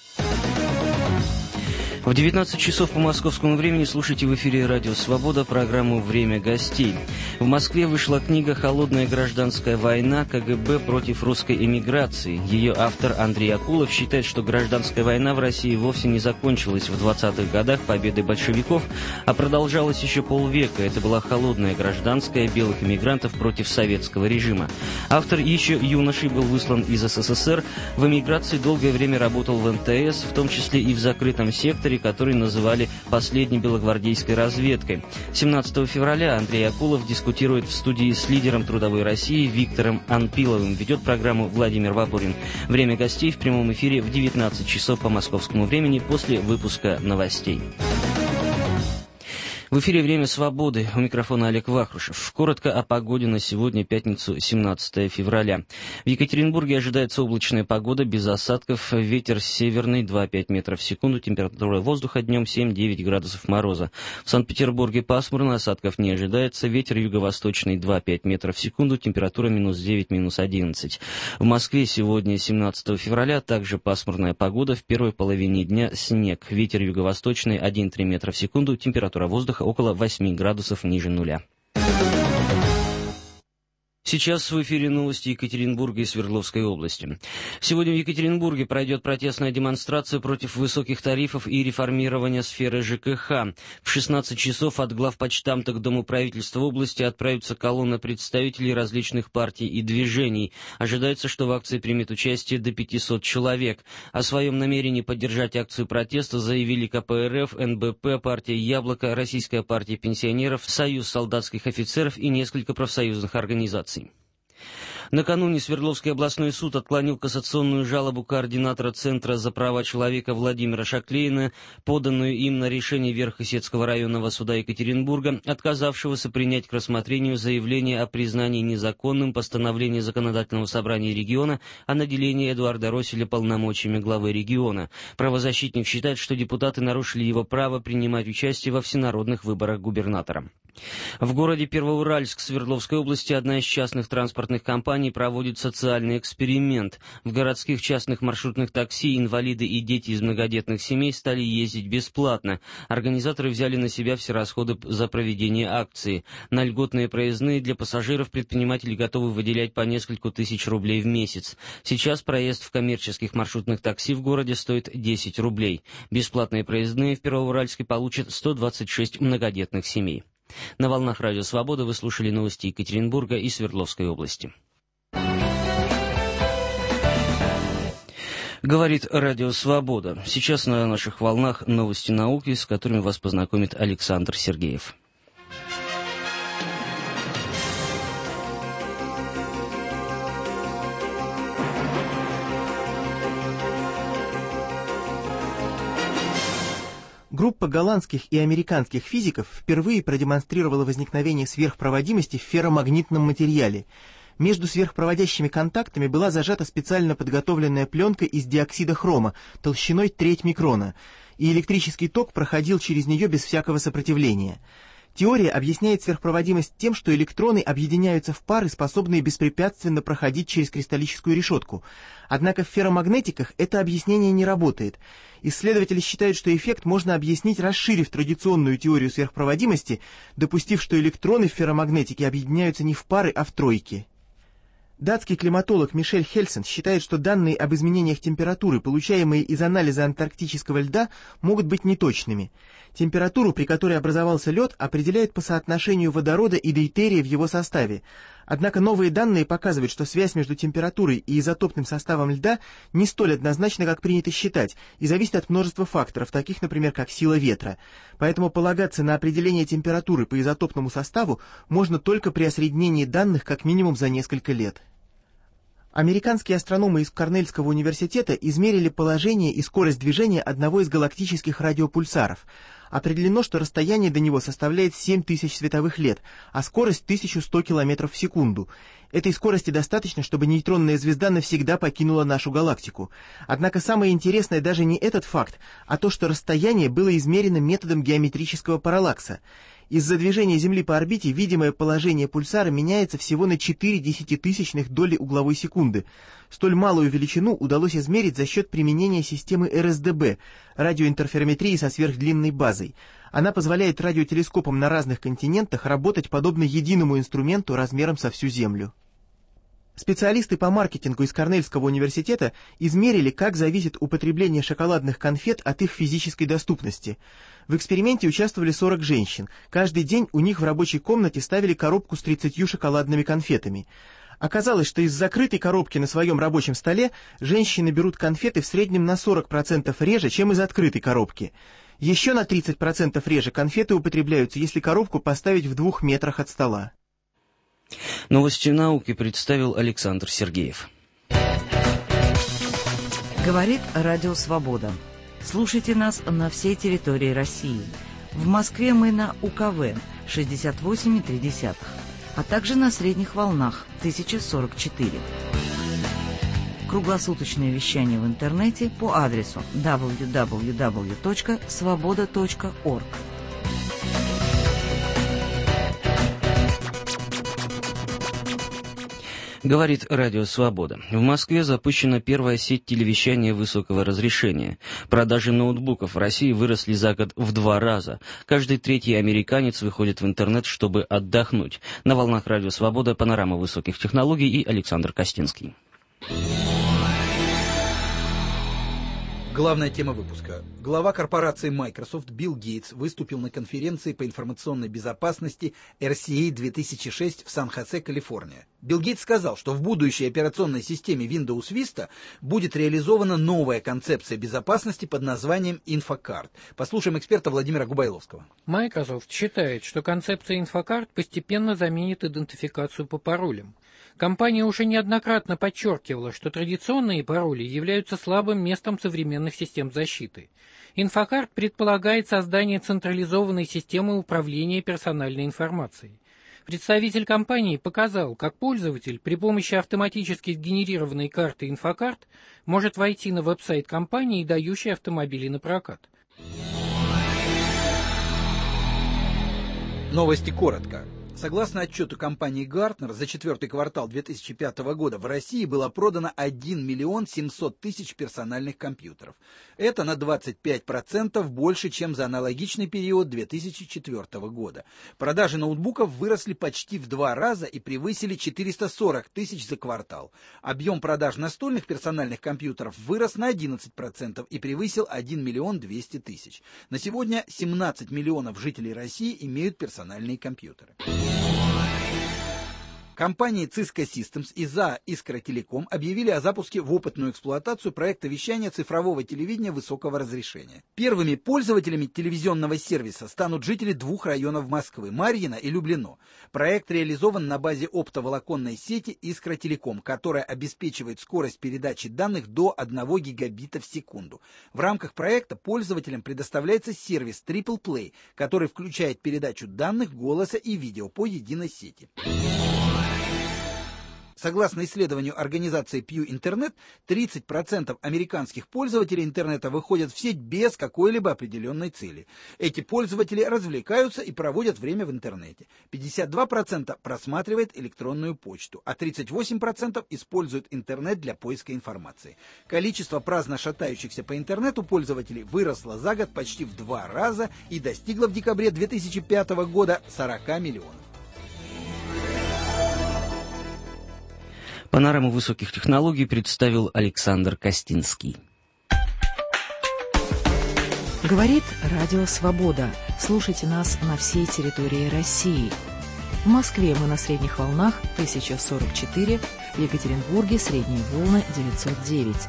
В девятнадцать часов по московскому времени слушайте в эфире «Радио Свобода» программу «Время гостей». В Москве вышла книга «Холодная гражданская война. ка гэ бэ против русской эмиграции». Ее автор Андрей Акулов считает, что гражданская война в России вовсе не закончилась в двадцатых годах победой большевиков, а продолжалась еще полвека. Это была холодная гражданская белых эмигрантов против советского режима. Автор еще юношей был выслан из эс эс эс эр. В эмиграции долгое время работал в эн тэ эс, в том числе и в закрытом секторе, который называли последней белогвардейской разведкой. семнадцатого февраля Андрей Акулов дискутирует в студии с лидером Трудовой России Виктором Анпиловым. Ведет программу Владимир Вапурин. Время гостей в прямом эфире в девятнадцать часов по московскому времени после выпуска новостей. В эфире «Время свободы». У микрофона Олег Вахрушев. Коротко о погоде на сегодня, пятницу, семнадцатого февраля. В Екатеринбурге ожидается облачная погода, без осадков. Ветер северный два и пять метров в секунду. Температура воздуха днем семь-девять градусов мороза. В Санкт-Петербурге пасмурно, осадков не ожидается. Ветер юго-восточный два и пять метров в секунду. Температура минус девять, минус одиннадцать. В Москве сегодня, семнадцатого февраля, также пасмурная погода. В первой половине дня снег. Ветер юго-восточный один-три метра в секунду. Температура воздуха около восьми градусов ниже нуля. Сейчас в эфире новости Екатеринбурга и Свердловской области. Сегодня в Екатеринбурге пройдет протестная демонстрация против высоких тарифов и реформирования сферы ЖКХ. В шестнадцать часов от главпочтамта к Дому правительства области отправится колонна представителей различных партий и движений. Ожидается, что в акции примет участие до пятисот человек. О своем намерении поддержать акцию протеста заявили ка пэ эр эф, эн бэ пэ, партия «Яблоко», Российская партия пенсионеров, Союз солдатских офицеров и несколько профсоюзных организаций. Накануне Свердловский областной суд отклонил кассационную жалобу координатора Центра за права человека Владимира Шаклейна, поданную им на решение Верхосецкого районного суда Екатеринбурга, отказавшегося принять к рассмотрению заявление о признании незаконным постановление Законодательного собрания региона о наделении Эдуарда Росселя полномочиями главы региона. Правозащитник считает, что депутаты нарушили его право принимать участие во всенародных выборах губернатора. В городе Первоуральск Свердловской области одна из частных транспортных компаний проводит социальный эксперимент. В городских частных маршрутных такси инвалиды и дети из многодетных семей стали ездить бесплатно. Организаторы взяли на себя все расходы за проведение акции. На льготные проездные для пассажиров предприниматели готовы выделять по несколько тысяч рублей в месяц. Сейчас проезд в коммерческих маршрутных такси в городе стоит десять рублей. Бесплатные проездные в Первоуральске получат сто двадцать шесть многодетных семей. На волнах Радио Свобода вы слушали новости Екатеринбурга и Свердловской области. Говорит Радио Свобода. Сейчас на наших волнах новости науки, с которыми вас познакомит Александр Сергеев. Группа голландских и американских физиков впервые продемонстрировала возникновение сверхпроводимости в ферромагнитном материале. Между сверхпроводящими контактами была зажата специально подготовленная пленка из диоксида хрома толщиной треть микрона, и электрический ток проходил через нее без всякого сопротивления. Теория объясняет сверхпроводимость тем, что электроны объединяются в пары, способные беспрепятственно проходить через кристаллическую решетку. Однако в ферромагнетиках это объяснение не работает. Исследователи считают, что эффект можно объяснить, расширив традиционную теорию сверхпроводимости, допустив, что электроны в ферромагнетике объединяются не в пары, а в тройки. Датский климатолог Мишель Хельсен считает, что данные об изменениях температуры, получаемые из анализа антарктического льда, могут быть неточными. Температуру, при которой образовался лед, определяют по соотношению водорода и дейтерия в его составе. Однако новые данные показывают, что связь между температурой и изотопным составом льда не столь однозначна, как принято считать, и зависит от множества факторов, таких, например, как сила ветра. Поэтому полагаться на определение температуры по изотопному составу можно только при осреднении данных как минимум за несколько лет. Американские астрономы из Корнельского университета измерили положение и скорость движения одного из галактических радиопульсаров. Определено, что расстояние до него составляет семь тысяч световых лет, а скорость тысяча сто километров в секунду. Этой скорости достаточно, чтобы нейтронная звезда навсегда покинула нашу галактику. Однако самое интересное даже не этот факт, а то, что расстояние было измерено методом геометрического параллакса. Из-за движения Земли по орбите видимое положение пульсара меняется всего на четыре десятитысячных доли угловой секунды. Столь малую величину удалось измерить за счет применения системы эр эс дэ бэ – радиоинтерферометрии со сверхдлинной базой. Она позволяет радиотелескопам на разных континентах работать подобно единому инструменту размером со всю Землю. Специалисты по маркетингу из Корнельского университета измерили, как зависит употребление шоколадных конфет от их физической доступности. В эксперименте участвовали сорок женщин. Каждый день у них в рабочей комнате ставили коробку с тридцатью шоколадными конфетами. Оказалось, что из закрытой коробки на своем рабочем столе женщины берут конфеты в среднем на сорок процентов реже, чем из открытой коробки. Еще на тридцать процентов реже конфеты употребляются, если коробку поставить в двух метрах от стола. Новости науки представил Александр Сергеев. Говорит Радио Свобода. Слушайте нас на всей территории России. В Москве мы на у ка вэ шестьдесят восемь и три десятых, а также на средних волнах тысяча сорок четыре. Круглосуточное вещание в интернете по адресу дабл ю дабл ю дабл ю точка свобода точка орг. Говорит Радио Свобода. В Москве запущена первая сеть телевещания высокого разрешения. Продажи ноутбуков в России выросли за год в два раза. Каждый третий американец выходит в интернет, чтобы отдохнуть. На волнах Радио Свобода панорама высоких технологий и Александр Костинский. Главная тема выпуска. Глава корпорации Microsoft Билл Гейтс выступил на конференции по информационной безопасности эр си эй две тысячи шесть в Сан-Хосе, Калифорния. Билл Гейтс сказал, что в будущей операционной системе Windows Vista будет реализована новая концепция безопасности под названием InfoCard. Послушаем эксперта Владимира Губайловского. Microsoft считает, что концепция InfoCard постепенно заменит идентификацию по паролям. Компания уже неоднократно подчеркивала, что традиционные пароли являются слабым местом современных систем защиты. InfoCard предполагает создание централизованной системы управления персональной информацией. Представитель компании показал, как пользователь при помощи автоматически сгенерированной карты InfoCard может войти на веб-сайт компании, дающей автомобили на прокат. Новости коротко. Согласно отчету компании Gartner, за четвертый квартал две тысячи пятого года в России было продано один миллион семьсот тысяч персональных компьютеров. Это на двадцать пять процентов больше, чем за аналогичный период две тысячи четвёртого года. Продажи ноутбуков выросли почти в два раза и превысили четыреста сорок тысяч за квартал. Объем продаж настольных персональных компьютеров вырос на одиннадцать процентов и превысил один миллион двести тысяч. На сегодня семнадцать миллионов жителей России имеют персональные компьютеры. Компании Cisco Systems и ЗАО Искра Телеком объявили о запуске в опытную эксплуатацию проекта вещания цифрового телевидения высокого разрешения. Первыми пользователями телевизионного сервиса станут жители двух районов Москвы – Марьино и Люблино. Проект реализован на базе оптоволоконной сети Искра Телеком, которая обеспечивает скорость передачи данных до одного гигабита в секунду. В рамках проекта пользователям предоставляется сервис Triple Play, который включает передачу данных, голоса и видео по единой сети. Согласно исследованию организации Pew Internet, тридцать процентов американских пользователей интернета выходят в сеть без какой-либо определенной цели. Эти пользователи развлекаются и проводят время в интернете. пятьдесят два процента просматривает электронную почту, а тридцать восемь процентов используют интернет для поиска информации. Количество праздно шатающихся по интернету пользователей выросло за год почти в два раза и достигло в декабре две тысячи пятого года сорока миллионов. Панораму высоких технологий представил Александр Костинский. Говорит Радио Свобода. Слушайте нас на всей территории России. В Москве мы на средних волнах тысяча сорок четыре, в Екатеринбурге средние волны девятьсот девять.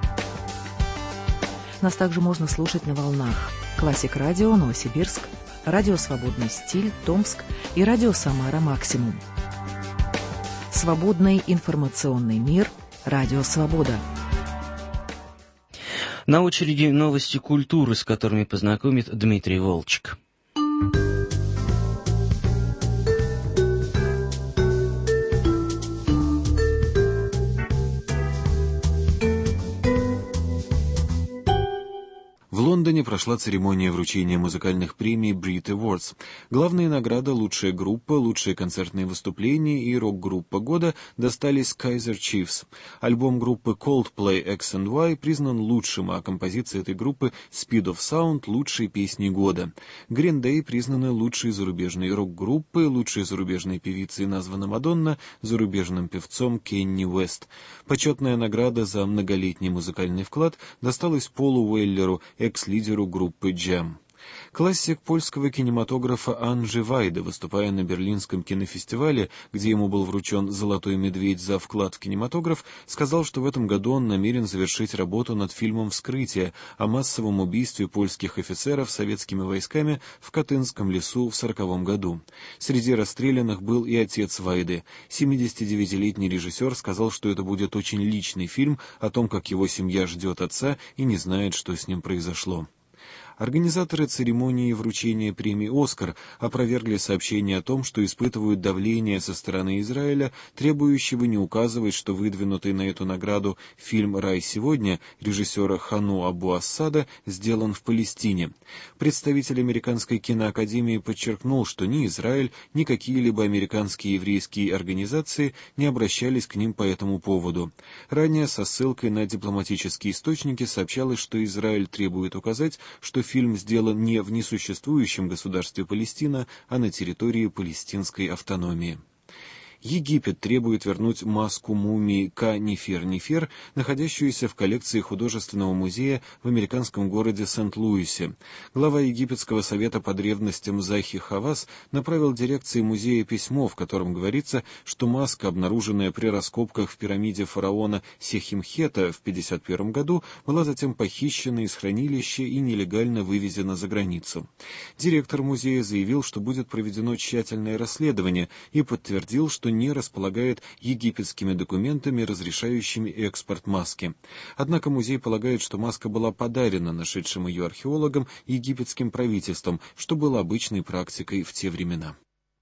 Нас также можно слушать на волнах Классик Радио Новосибирск, Радио Свободный стиль Томск и Радио Самара Максимум. Свободный информационный мир. Радио Свобода. На очереди новости культуры, с которыми познакомит Дмитрий Волчек. В Лондоне прошла церемония вручения музыкальных премий Brit Awards. Главные награды «Лучшая группа», «Лучшие концертные выступления» и «Рок-группа года» достались Kaiser Chiefs. Альбом группы Coldplay X and Y признан лучшим, а композиция этой группы Speed of Sound – лучшей песней года. Green Day признаны лучшей зарубежной рок-группой, лучшей зарубежной певицей названа Мадонна, зарубежным певцом Кенни Уэст. Почетная награда за многолетний музыкальный вклад досталась Полу Уэллеру, экс-лидеру группы Jam. Классик польского кинематографа Анджей Вайда, выступая на Берлинском кинофестивале, где ему был вручен «Золотой медведь» за вклад в кинематограф, сказал, что в этом году он намерен завершить работу над фильмом «Вскрытие» о массовом убийстве польских офицеров советскими войсками в Катынском лесу в сороковом году. Среди расстрелянных был и отец Вайды. семидесятидевятилетний режиссер сказал, что это будет очень личный фильм о том, как его семья ждет отца и не знает, что с ним произошло. Организаторы церемонии вручения премии «Оскар» опровергли сообщение о том, что испытывают давление со стороны Израиля, требующего не указывать, что выдвинутый на эту награду фильм «Рай сегодня» режиссера Хану Абу-Ассада сделан в Палестине. Представитель Американской киноакадемии подчеркнул, что ни Израиль, ни какие-либо американские еврейские организации не обращались к ним по этому поводу. Ранее со ссылкой на дипломатические источники сообщалось, что Израиль требует указать, что фильм сделан не в несуществующем государстве Палестина, а на территории палестинской автономии. Египет требует вернуть маску мумии Ка-Нефер-Нефер, находящуюся в коллекции художественного музея в американском городе Сент-Луисе. Глава Египетского совета по древностям Захи Хавас направил дирекции музея письмо, в котором говорится, что маска, обнаруженная при раскопках в пирамиде фараона Сехимхета в пятьдесят первом году, была затем похищена из хранилища и нелегально вывезена за границу. Директор музея заявил, что будет проведено тщательное расследование, и подтвердил, что не располагает египетскими документами, разрешающими экспорт маски. Однако музей полагает, что маска была подарена нашедшим ее археологам египетским правительством, что было обычной практикой в те времена.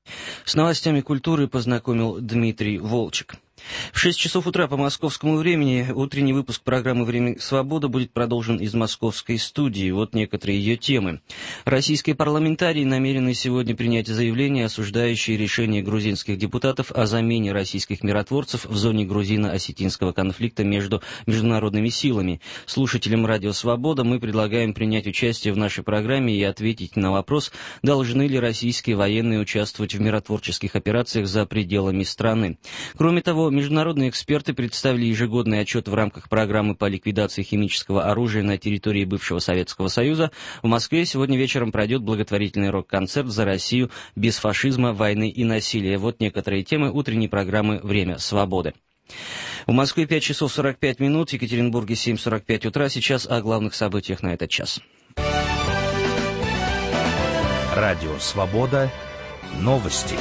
С новостями культуры познакомил Дмитрий Волчек. В шесть часов утра по московскому времени утренний выпуск программы «Время свободы» будет продолжен из московской студии. Вот некоторые ее темы. Российские парламентарии намерены сегодня принять заявление, осуждающее решение грузинских депутатов о замене российских миротворцев в зоне грузино-осетинского конфликта между международными силами. Слушателям «Радио Свобода» мы предлагаем принять участие в нашей программе и ответить на вопрос, должны ли российские военные участвовать в миротворческих операциях за пределами страны. Кроме того, международные эксперты представили ежегодный отчет в рамках программы по ликвидации химического оружия на территории бывшего Советского Союза. В Москве сегодня вечером пройдет благотворительный рок-концерт «За Россию без фашизма, войны и насилия». Вот некоторые темы утренней программы «Время свободы». В Москве пять часов сорок пять минут, в Екатеринбурге семь сорок пять утра. Сейчас о главных событиях на этот час. Радио «Свобода». Новости.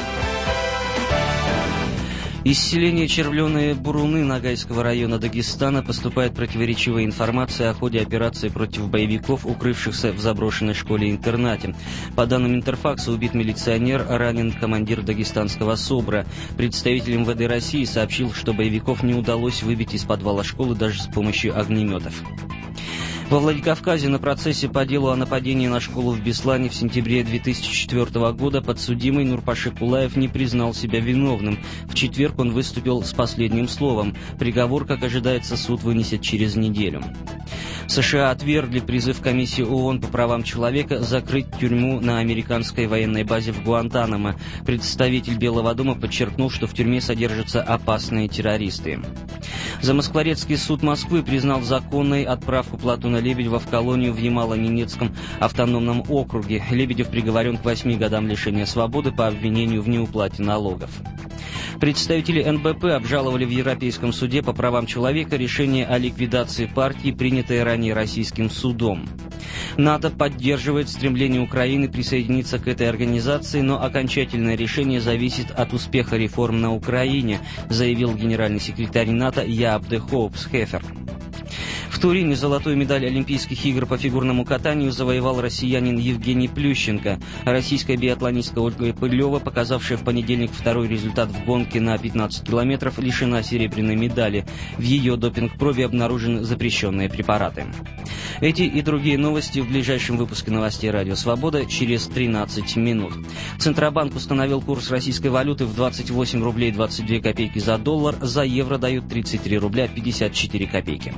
Из селения Червленые Буруны Ногайского района Дагестана поступает противоречивая информация о ходе операции против боевиков, укрывшихся в заброшенной школе-интернате. По данным Интерфакса, убит милиционер, ранен командир дагестанского СОБРа. Представитель эм вэ дэ России сообщил, что боевиков не удалось выбить из подвала школы даже с помощью огнеметов. Во Владикавказе на процессе по делу о нападении на школу в Беслане в сентябре две тысячи четвёртого года подсудимый Нурпаши Кулаев не признал себя виновным. В четверг он выступил с последним словом. Приговор, как ожидается, суд вынесет через неделю. США отвергли призыв комиссии ООН по правам человека закрыть тюрьму на американской военной базе в Гуантанамо. Представитель Белого дома подчеркнул, что в тюрьме содержатся опасные террористы. Замоскворецкий суд Москвы признал законной отправку Платона Лебедева в колонию в Ямало-Ненецком автономном округе. Лебедев приговорен к восьми годам лишения свободы по обвинению в неуплате налогов. Представители эн бэ пэ обжаловали в Европейском суде по правам человека решение о ликвидации партии, принятое ранее российским судом. НАТО поддерживает стремление Украины присоединиться к этой организации, но окончательное решение зависит от успеха реформ на Украине, заявил генеральный секретарь НАТО Яап де Хоупс Хефер. В Турине золотую медаль Олимпийских игр по фигурному катанию завоевал россиянин Евгений Плющенко. Российская биатлонистка Ольга Пылева, показавшая в понедельник второй результат в гонке на пятнадцать километров, лишена серебряной медали. В ее допинг-пробе обнаружены запрещенные препараты. Эти и другие новости в ближайшем выпуске новостей «Радио Свобода» через тринадцать минут. Центробанк установил курс российской валюты в двадцать восемь рублей двадцать две копейки за доллар, за евро дают тридцать три рубля пятьдесят четыре копейки.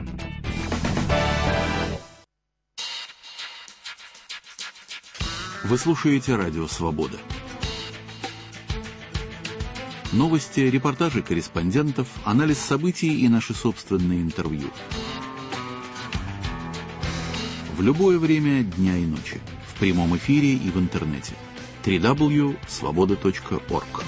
Вы слушаете «Радио Свобода». Новости, репортажи корреспондентов, анализ событий и наши собственные интервью. В любое время дня и ночи. В прямом эфире и в интернете. дабл ю дабл ю дабл ю точка свобода точка орг.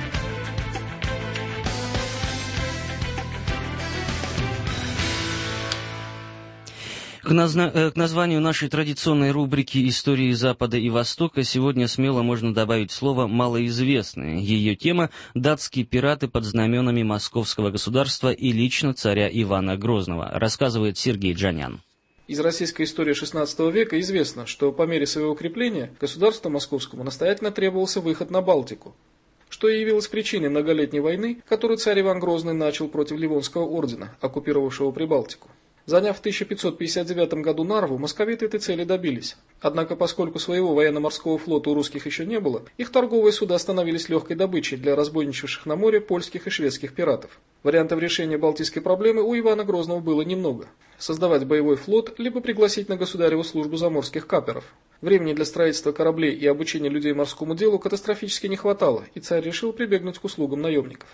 К, назна... к названию нашей традиционной рубрики «Истории Запада и Востока» сегодня смело можно добавить слово «малоизвестное». Ее тема – датские пираты под знаменами московского государства и лично царя Ивана Грозного, рассказывает Сергей Джанян. Из российской истории шестнадцатого века известно, что по мере своего укрепления государству московскому настоятельно требовался выход на Балтику, что и явилось причиной многолетней войны, которую царь Иван Грозный начал против Ливонского ордена, оккупировавшего Прибалтику. Заняв в тысяча пятьсот пятьдесят девятом году Нарву, московиты этой цели добились. Однако, поскольку своего военно-морского флота у русских еще не было, их торговые суда становились легкой добычей для разбойничавших на море польских и шведских пиратов. Вариантов решения балтийской проблемы у Ивана Грозного было немного. Создавать боевой флот, либо пригласить на государеву службу заморских каперов. Времени для строительства кораблей и обучения людей морскому делу катастрофически не хватало, и царь решил прибегнуть к услугам наемников.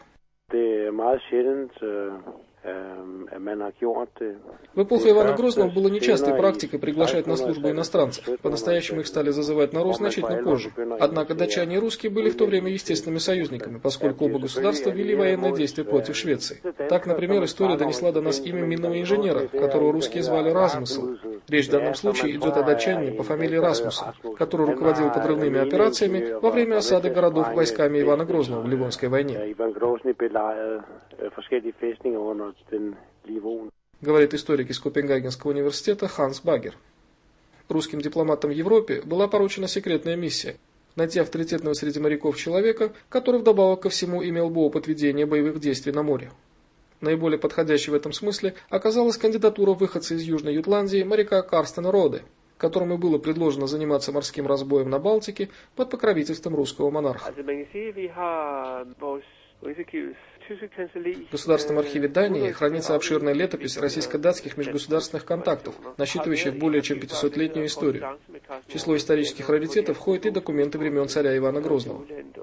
В эпоху Ивана Грозного было нечастой практикой приглашать на службу иностранцев. По-настоящему их стали зазывать на Русь значительно позже. Однако датчане и русские были в то время естественными союзниками, поскольку оба государства вели военные действия против Швеции. Так, например, история донесла до нас имя минного инженера, которого русские звали Расмусл. Речь в данном случае идет о датчанине по фамилии Расмуссен, который руководил подрывными операциями во время осады городов войсками Ивана Грозного в Ливонской войне. Говорит историк из Копенгагенского университета Ханс Багер. Русским дипломатам в Европе была поручена секретная миссия – найти авторитетного среди моряков человека, который вдобавок ко всему имел бы опыт ведения боевых действий на море. Наиболее подходящей в этом смысле оказалась кандидатура выходца из Южной Ютландии моряка Карстена Роде, которому было предложено заниматься морским разбоем на Балтике под покровительством русского монарха. В Государственном архиве Дании хранится обширная летопись российско-датских межгосударственных контактов, насчитывающих более чем пятисотлетнюю историю. В число исторических раритетов входят и документы времен царя Ивана Грозного.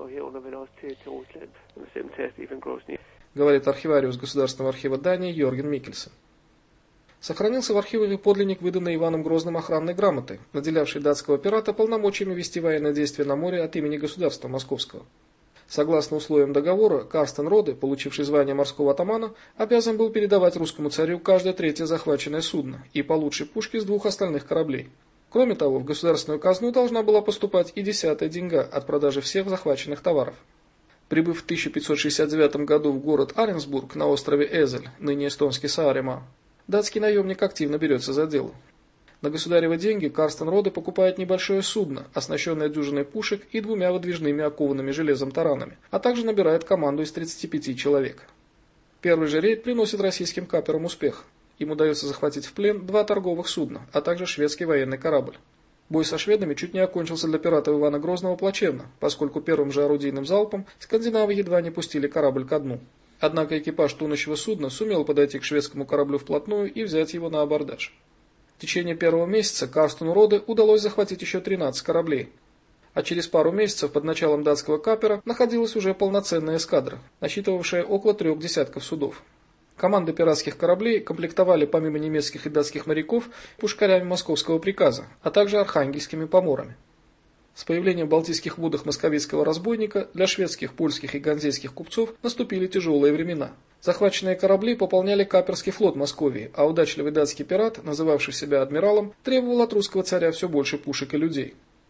Говорит архивариус Государственного архива Дании Йорген Микельсен. Сохранился в архивах подлинник, выданный Иваном Грозным охранной грамоты, наделявший датского пирата полномочиями вести военные действия на море от имени государства московского. Согласно условиям договора, Карстен Роде, получивший звание морского атамана, обязан был передавать русскому царю каждое третье захваченное судно и по лучшей пушке с двух остальных кораблей. Кроме того, в государственную казну должна была поступать и десятая деньга от продажи всех захваченных товаров. Прибыв в тысяча пятьсот шестьдесят девятом году в город Аренсбург на острове Эзель, ныне эстонский Саарема, датский наемник активно берется за дело. На государевы деньги Карстен Роде покупает небольшое судно, оснащенное дюжиной пушек и двумя выдвижными окованными железом таранами, а также набирает команду из тридцати пяти человек. Первый же рейд приносит российским каперам успех. Им удается захватить в плен два торговых судна, а также шведский военный корабль. Бой со шведами чуть не окончился для пиратов Ивана Грозного плачевно, поскольку первым же орудийным залпом скандинавы едва не пустили корабль ко дну. Однако экипаж тонущего судна сумел подойти к шведскому кораблю вплотную и взять его на абордаж. В течение первого месяца Карстену Роде удалось захватить еще тринадцать кораблей, а через пару месяцев под началом датского капера находилась уже полноценная эскадра, насчитывавшая около трех десятков судов. Команды пиратских кораблей комплектовали помимо немецких и датских моряков пушкарями московского приказа, а также архангельскими поморами. С появлением в Балтийских водах московитского разбойника для шведских, польских и ганзейских купцов наступили тяжелые времена. Захваченные корабли пополняли каперский флот Московии, а удачливый датский пират, называвший себя адмиралом, требовал от русского царя все больше пушек и людей.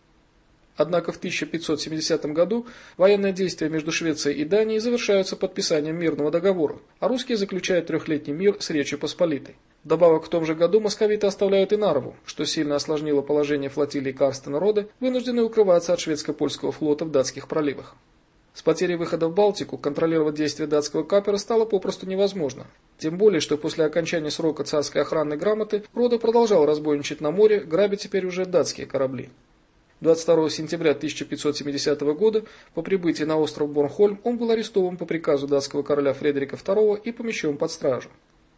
Однако в тысяча пятьсот семидесятом году военные действия между Швецией и Данией завершаются подписанием мирного договора, а русские заключают трехлетний мир с Речью Посполитой. Вдобавок в том же году московиты оставляют и Нарву, что сильно осложнило положение флотилии Карстена Роде, вынуждены укрываться от шведско-польского флота в датских проливах. С потерей выхода в Балтику контролировать действия датского капера стало попросту невозможно. Тем более, что после окончания срока царской охранной грамоты Роде продолжал разбойничать на море, грабя теперь уже датские корабли. двадцать второго сентября тысяча пятьсот семидесятого года по прибытии на остров Борнхольм он был арестован по приказу датского короля Фредерика второго и помещен под стражу.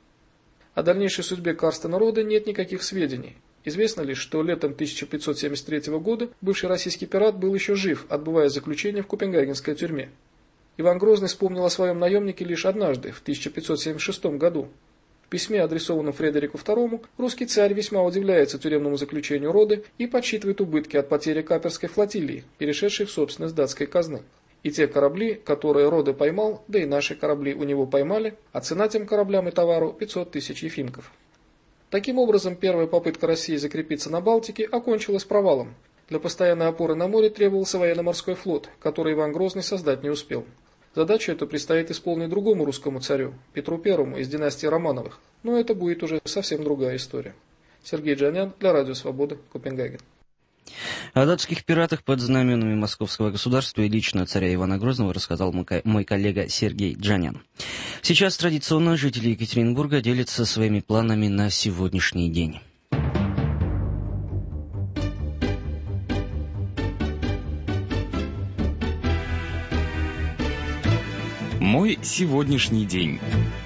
О дальнейшей судьбе Карстена Роде нет никаких сведений. Известно лишь, что летом тысяча пятьсот семьдесят третьего года бывший российский пират был еще жив, отбывая заключение в Копенгагенской тюрьме. Иван Грозный вспомнил о своем наемнике лишь однажды, в тысяча пятьсот семьдесят шестом году. В письме, адресованном Фредерику второму, русский царь весьма удивляется тюремному заключению Роде и подсчитывает убытки от потери каперской флотилии, перешедшей в собственность датской казны. И те корабли, которые Роде поймал, да и наши корабли у него поймали, а цена тем кораблям и товару пятьсот тысяч ефимков. Таким образом, первая попытка России закрепиться на Балтике окончилась провалом. Для постоянной опоры на море требовался военно-морской флот, который Иван Грозный создать не успел. Задачу эту предстоит исполнить другому русскому царю, Петру Первому из династии Романовых, но это будет уже совсем другая история. Сергей Джанян для Радио Свобода, Копенгаген. О датских пиратах под знаменами московского государства и лично царя Ивана Грозного рассказал мой коллега Сергей Джанян. Сейчас традиционно жители Екатеринбурга делятся своими планами на сегодняшний день. Мой сегодняшний день.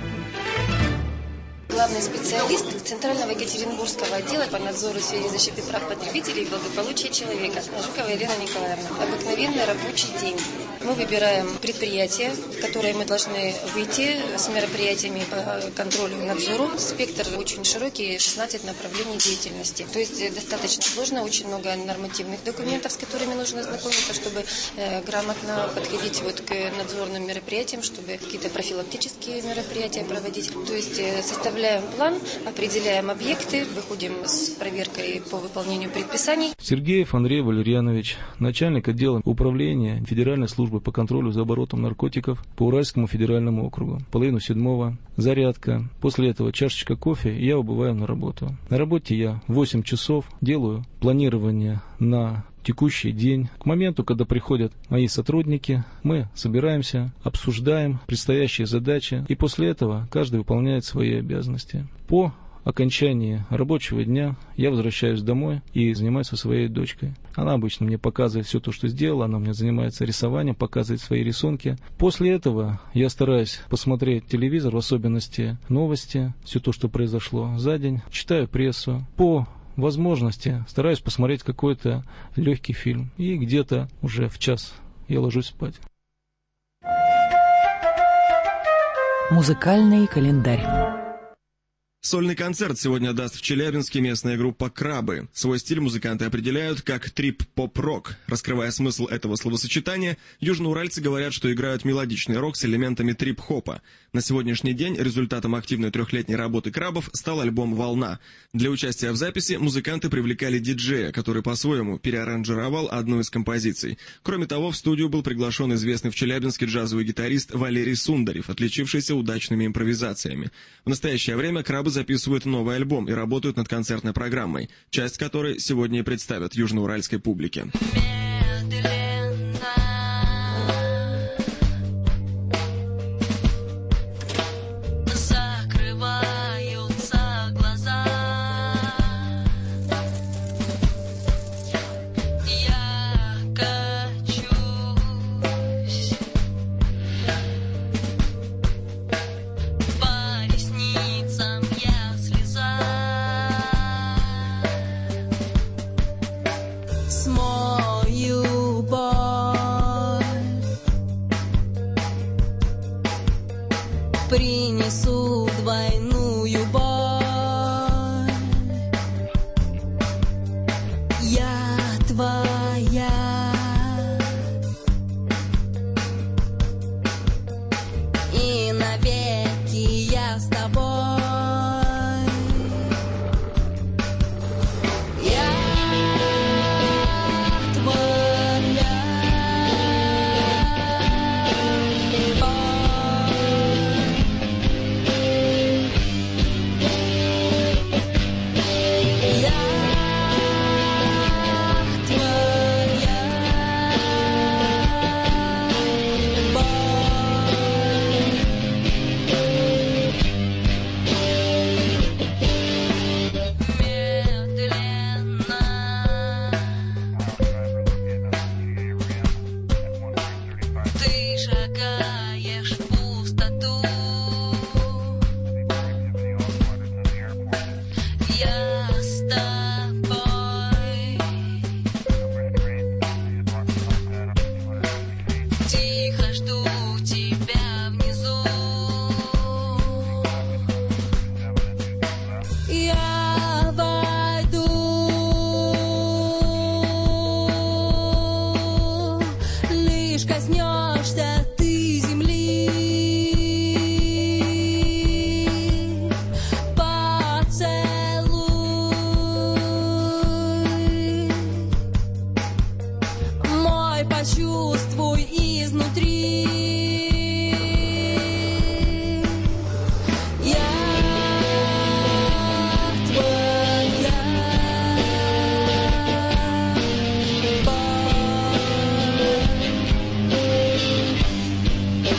Главный специалист Центрального Екатеринбургского отдела по надзору в сфере защиты прав потребителей и благополучия человека Жукова Елена Николаевна. Обыкновенный рабочий день. Мы выбираем предприятие, в которое мы должны выйти с мероприятиями по контролю и надзору. Спектр очень широкий, шестнадцать направлений деятельности. То есть достаточно сложно, очень много нормативных документов, с которыми нужно ознакомиться, чтобы э, грамотно подходить вот к надзорным мероприятиям, чтобы какие-то профилактические мероприятия проводить. То есть э, составляем план, определяем объекты, выходим с проверкой по выполнению предписаний. Сергеев Андрей Валерьянович, начальник отдела управления Федеральной службы по контролю за оборотом наркотиков по Уральскому федеральному округу. Половину седьмого, зарядка. После этого чашечка кофе, и я убываю на работу. На работе я восемь часов делаю планирование на текущий день. К моменту, когда приходят мои сотрудники, мы собираемся, обсуждаем предстоящие задачи, и после этого каждый выполняет свои обязанности. По окончании рабочего дня я возвращаюсь домой и занимаюсь со своей дочкой. Она обычно мне показывает все то, что сделала, она у меня занимается рисованием, показывает свои рисунки. После этого я стараюсь посмотреть телевизор, в особенности новости, все то, что произошло за день, читаю прессу. По возможности стараюсь посмотреть какой-то легкий фильм. И где-то уже в час я ложусь спать. Музыкальный календарь. Сольный концерт сегодня даст в Челябинске местная группа «Крабы». Свой стиль музыканты определяют как трип-поп-рок. Раскрывая смысл этого словосочетания, южноуральцы говорят, что играют мелодичный рок с элементами трип-хопа. На сегодняшний день результатом активной трехлетней работы «Крабов» стал альбом «Волна». Для участия в записи музыканты привлекали диджея, который по-своему переаранжировал одну из композиций. Кроме того, в студию был приглашен известный в Челябинске джазовый гитарист Валерий Сундарев, отличившийся удачными импровизациями. В настоящее время «Крабы» записывают новый альбом и работают над концертной программой, часть которой сегодня и представят южноуральской публике. Принесу двойную боль. Я твоя, и навеки я с тобой. Я твоя. Почувствуй изнутри.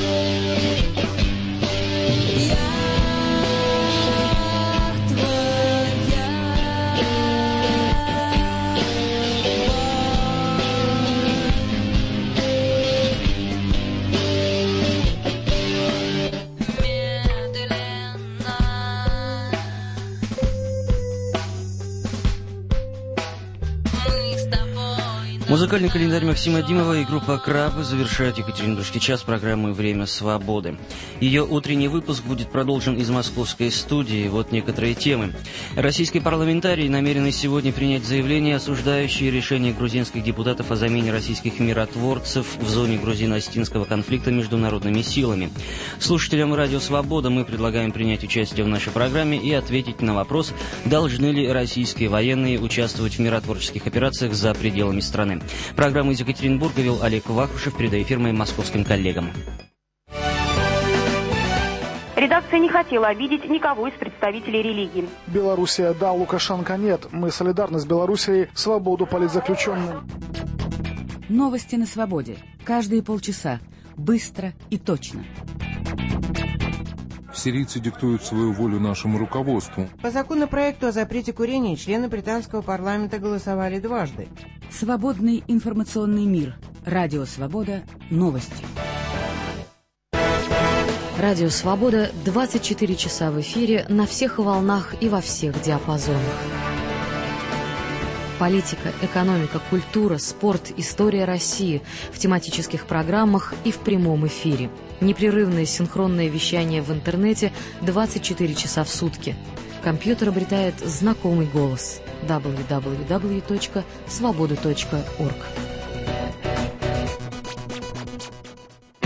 Музыкальный календарь Максима Димова и группа «Крабы» завершают Екатеринбургский час программы «Время свободы». Ее утренний выпуск будет продолжен из московской студии. Вот некоторые темы. Российские парламентарии намерены сегодня принять заявление, осуждающее решение грузинских депутатов о замене российских миротворцев в зоне грузино-осетинского конфликта между народными силами. Слушателям «Радио Свобода» мы предлагаем принять участие в нашей программе и ответить на вопрос, должны ли российские военные участвовать в миротворческих операциях за пределами страны. Программу из Екатеринбурга вел Олег Вахрушев, передая эфир моим московским коллегам. Редакция не хотела обидеть никого из представителей религии. Белоруссия да, Лукашенко нет. Мы солидарны с Белоруссией, свободу политзаключенным. Новости на свободе. Каждые полчаса. Быстро и точно. Сирийцы диктуют свою волю нашему руководству. По законопроекту о запрете курения члены британского парламента голосовали дважды. Свободный информационный мир. Радио Свобода. Новости. Радио Свобода двадцать четыре часа в эфире на всех волнах и во всех диапазонах. Политика, экономика, культура, спорт, история России в тематических программах и в прямом эфире. Непрерывное синхронное вещание в интернете двадцать четыре часа в сутки. Компьютер обретает знакомый голос. дабл ю дабл ю дабл ю точка свобода точка орг.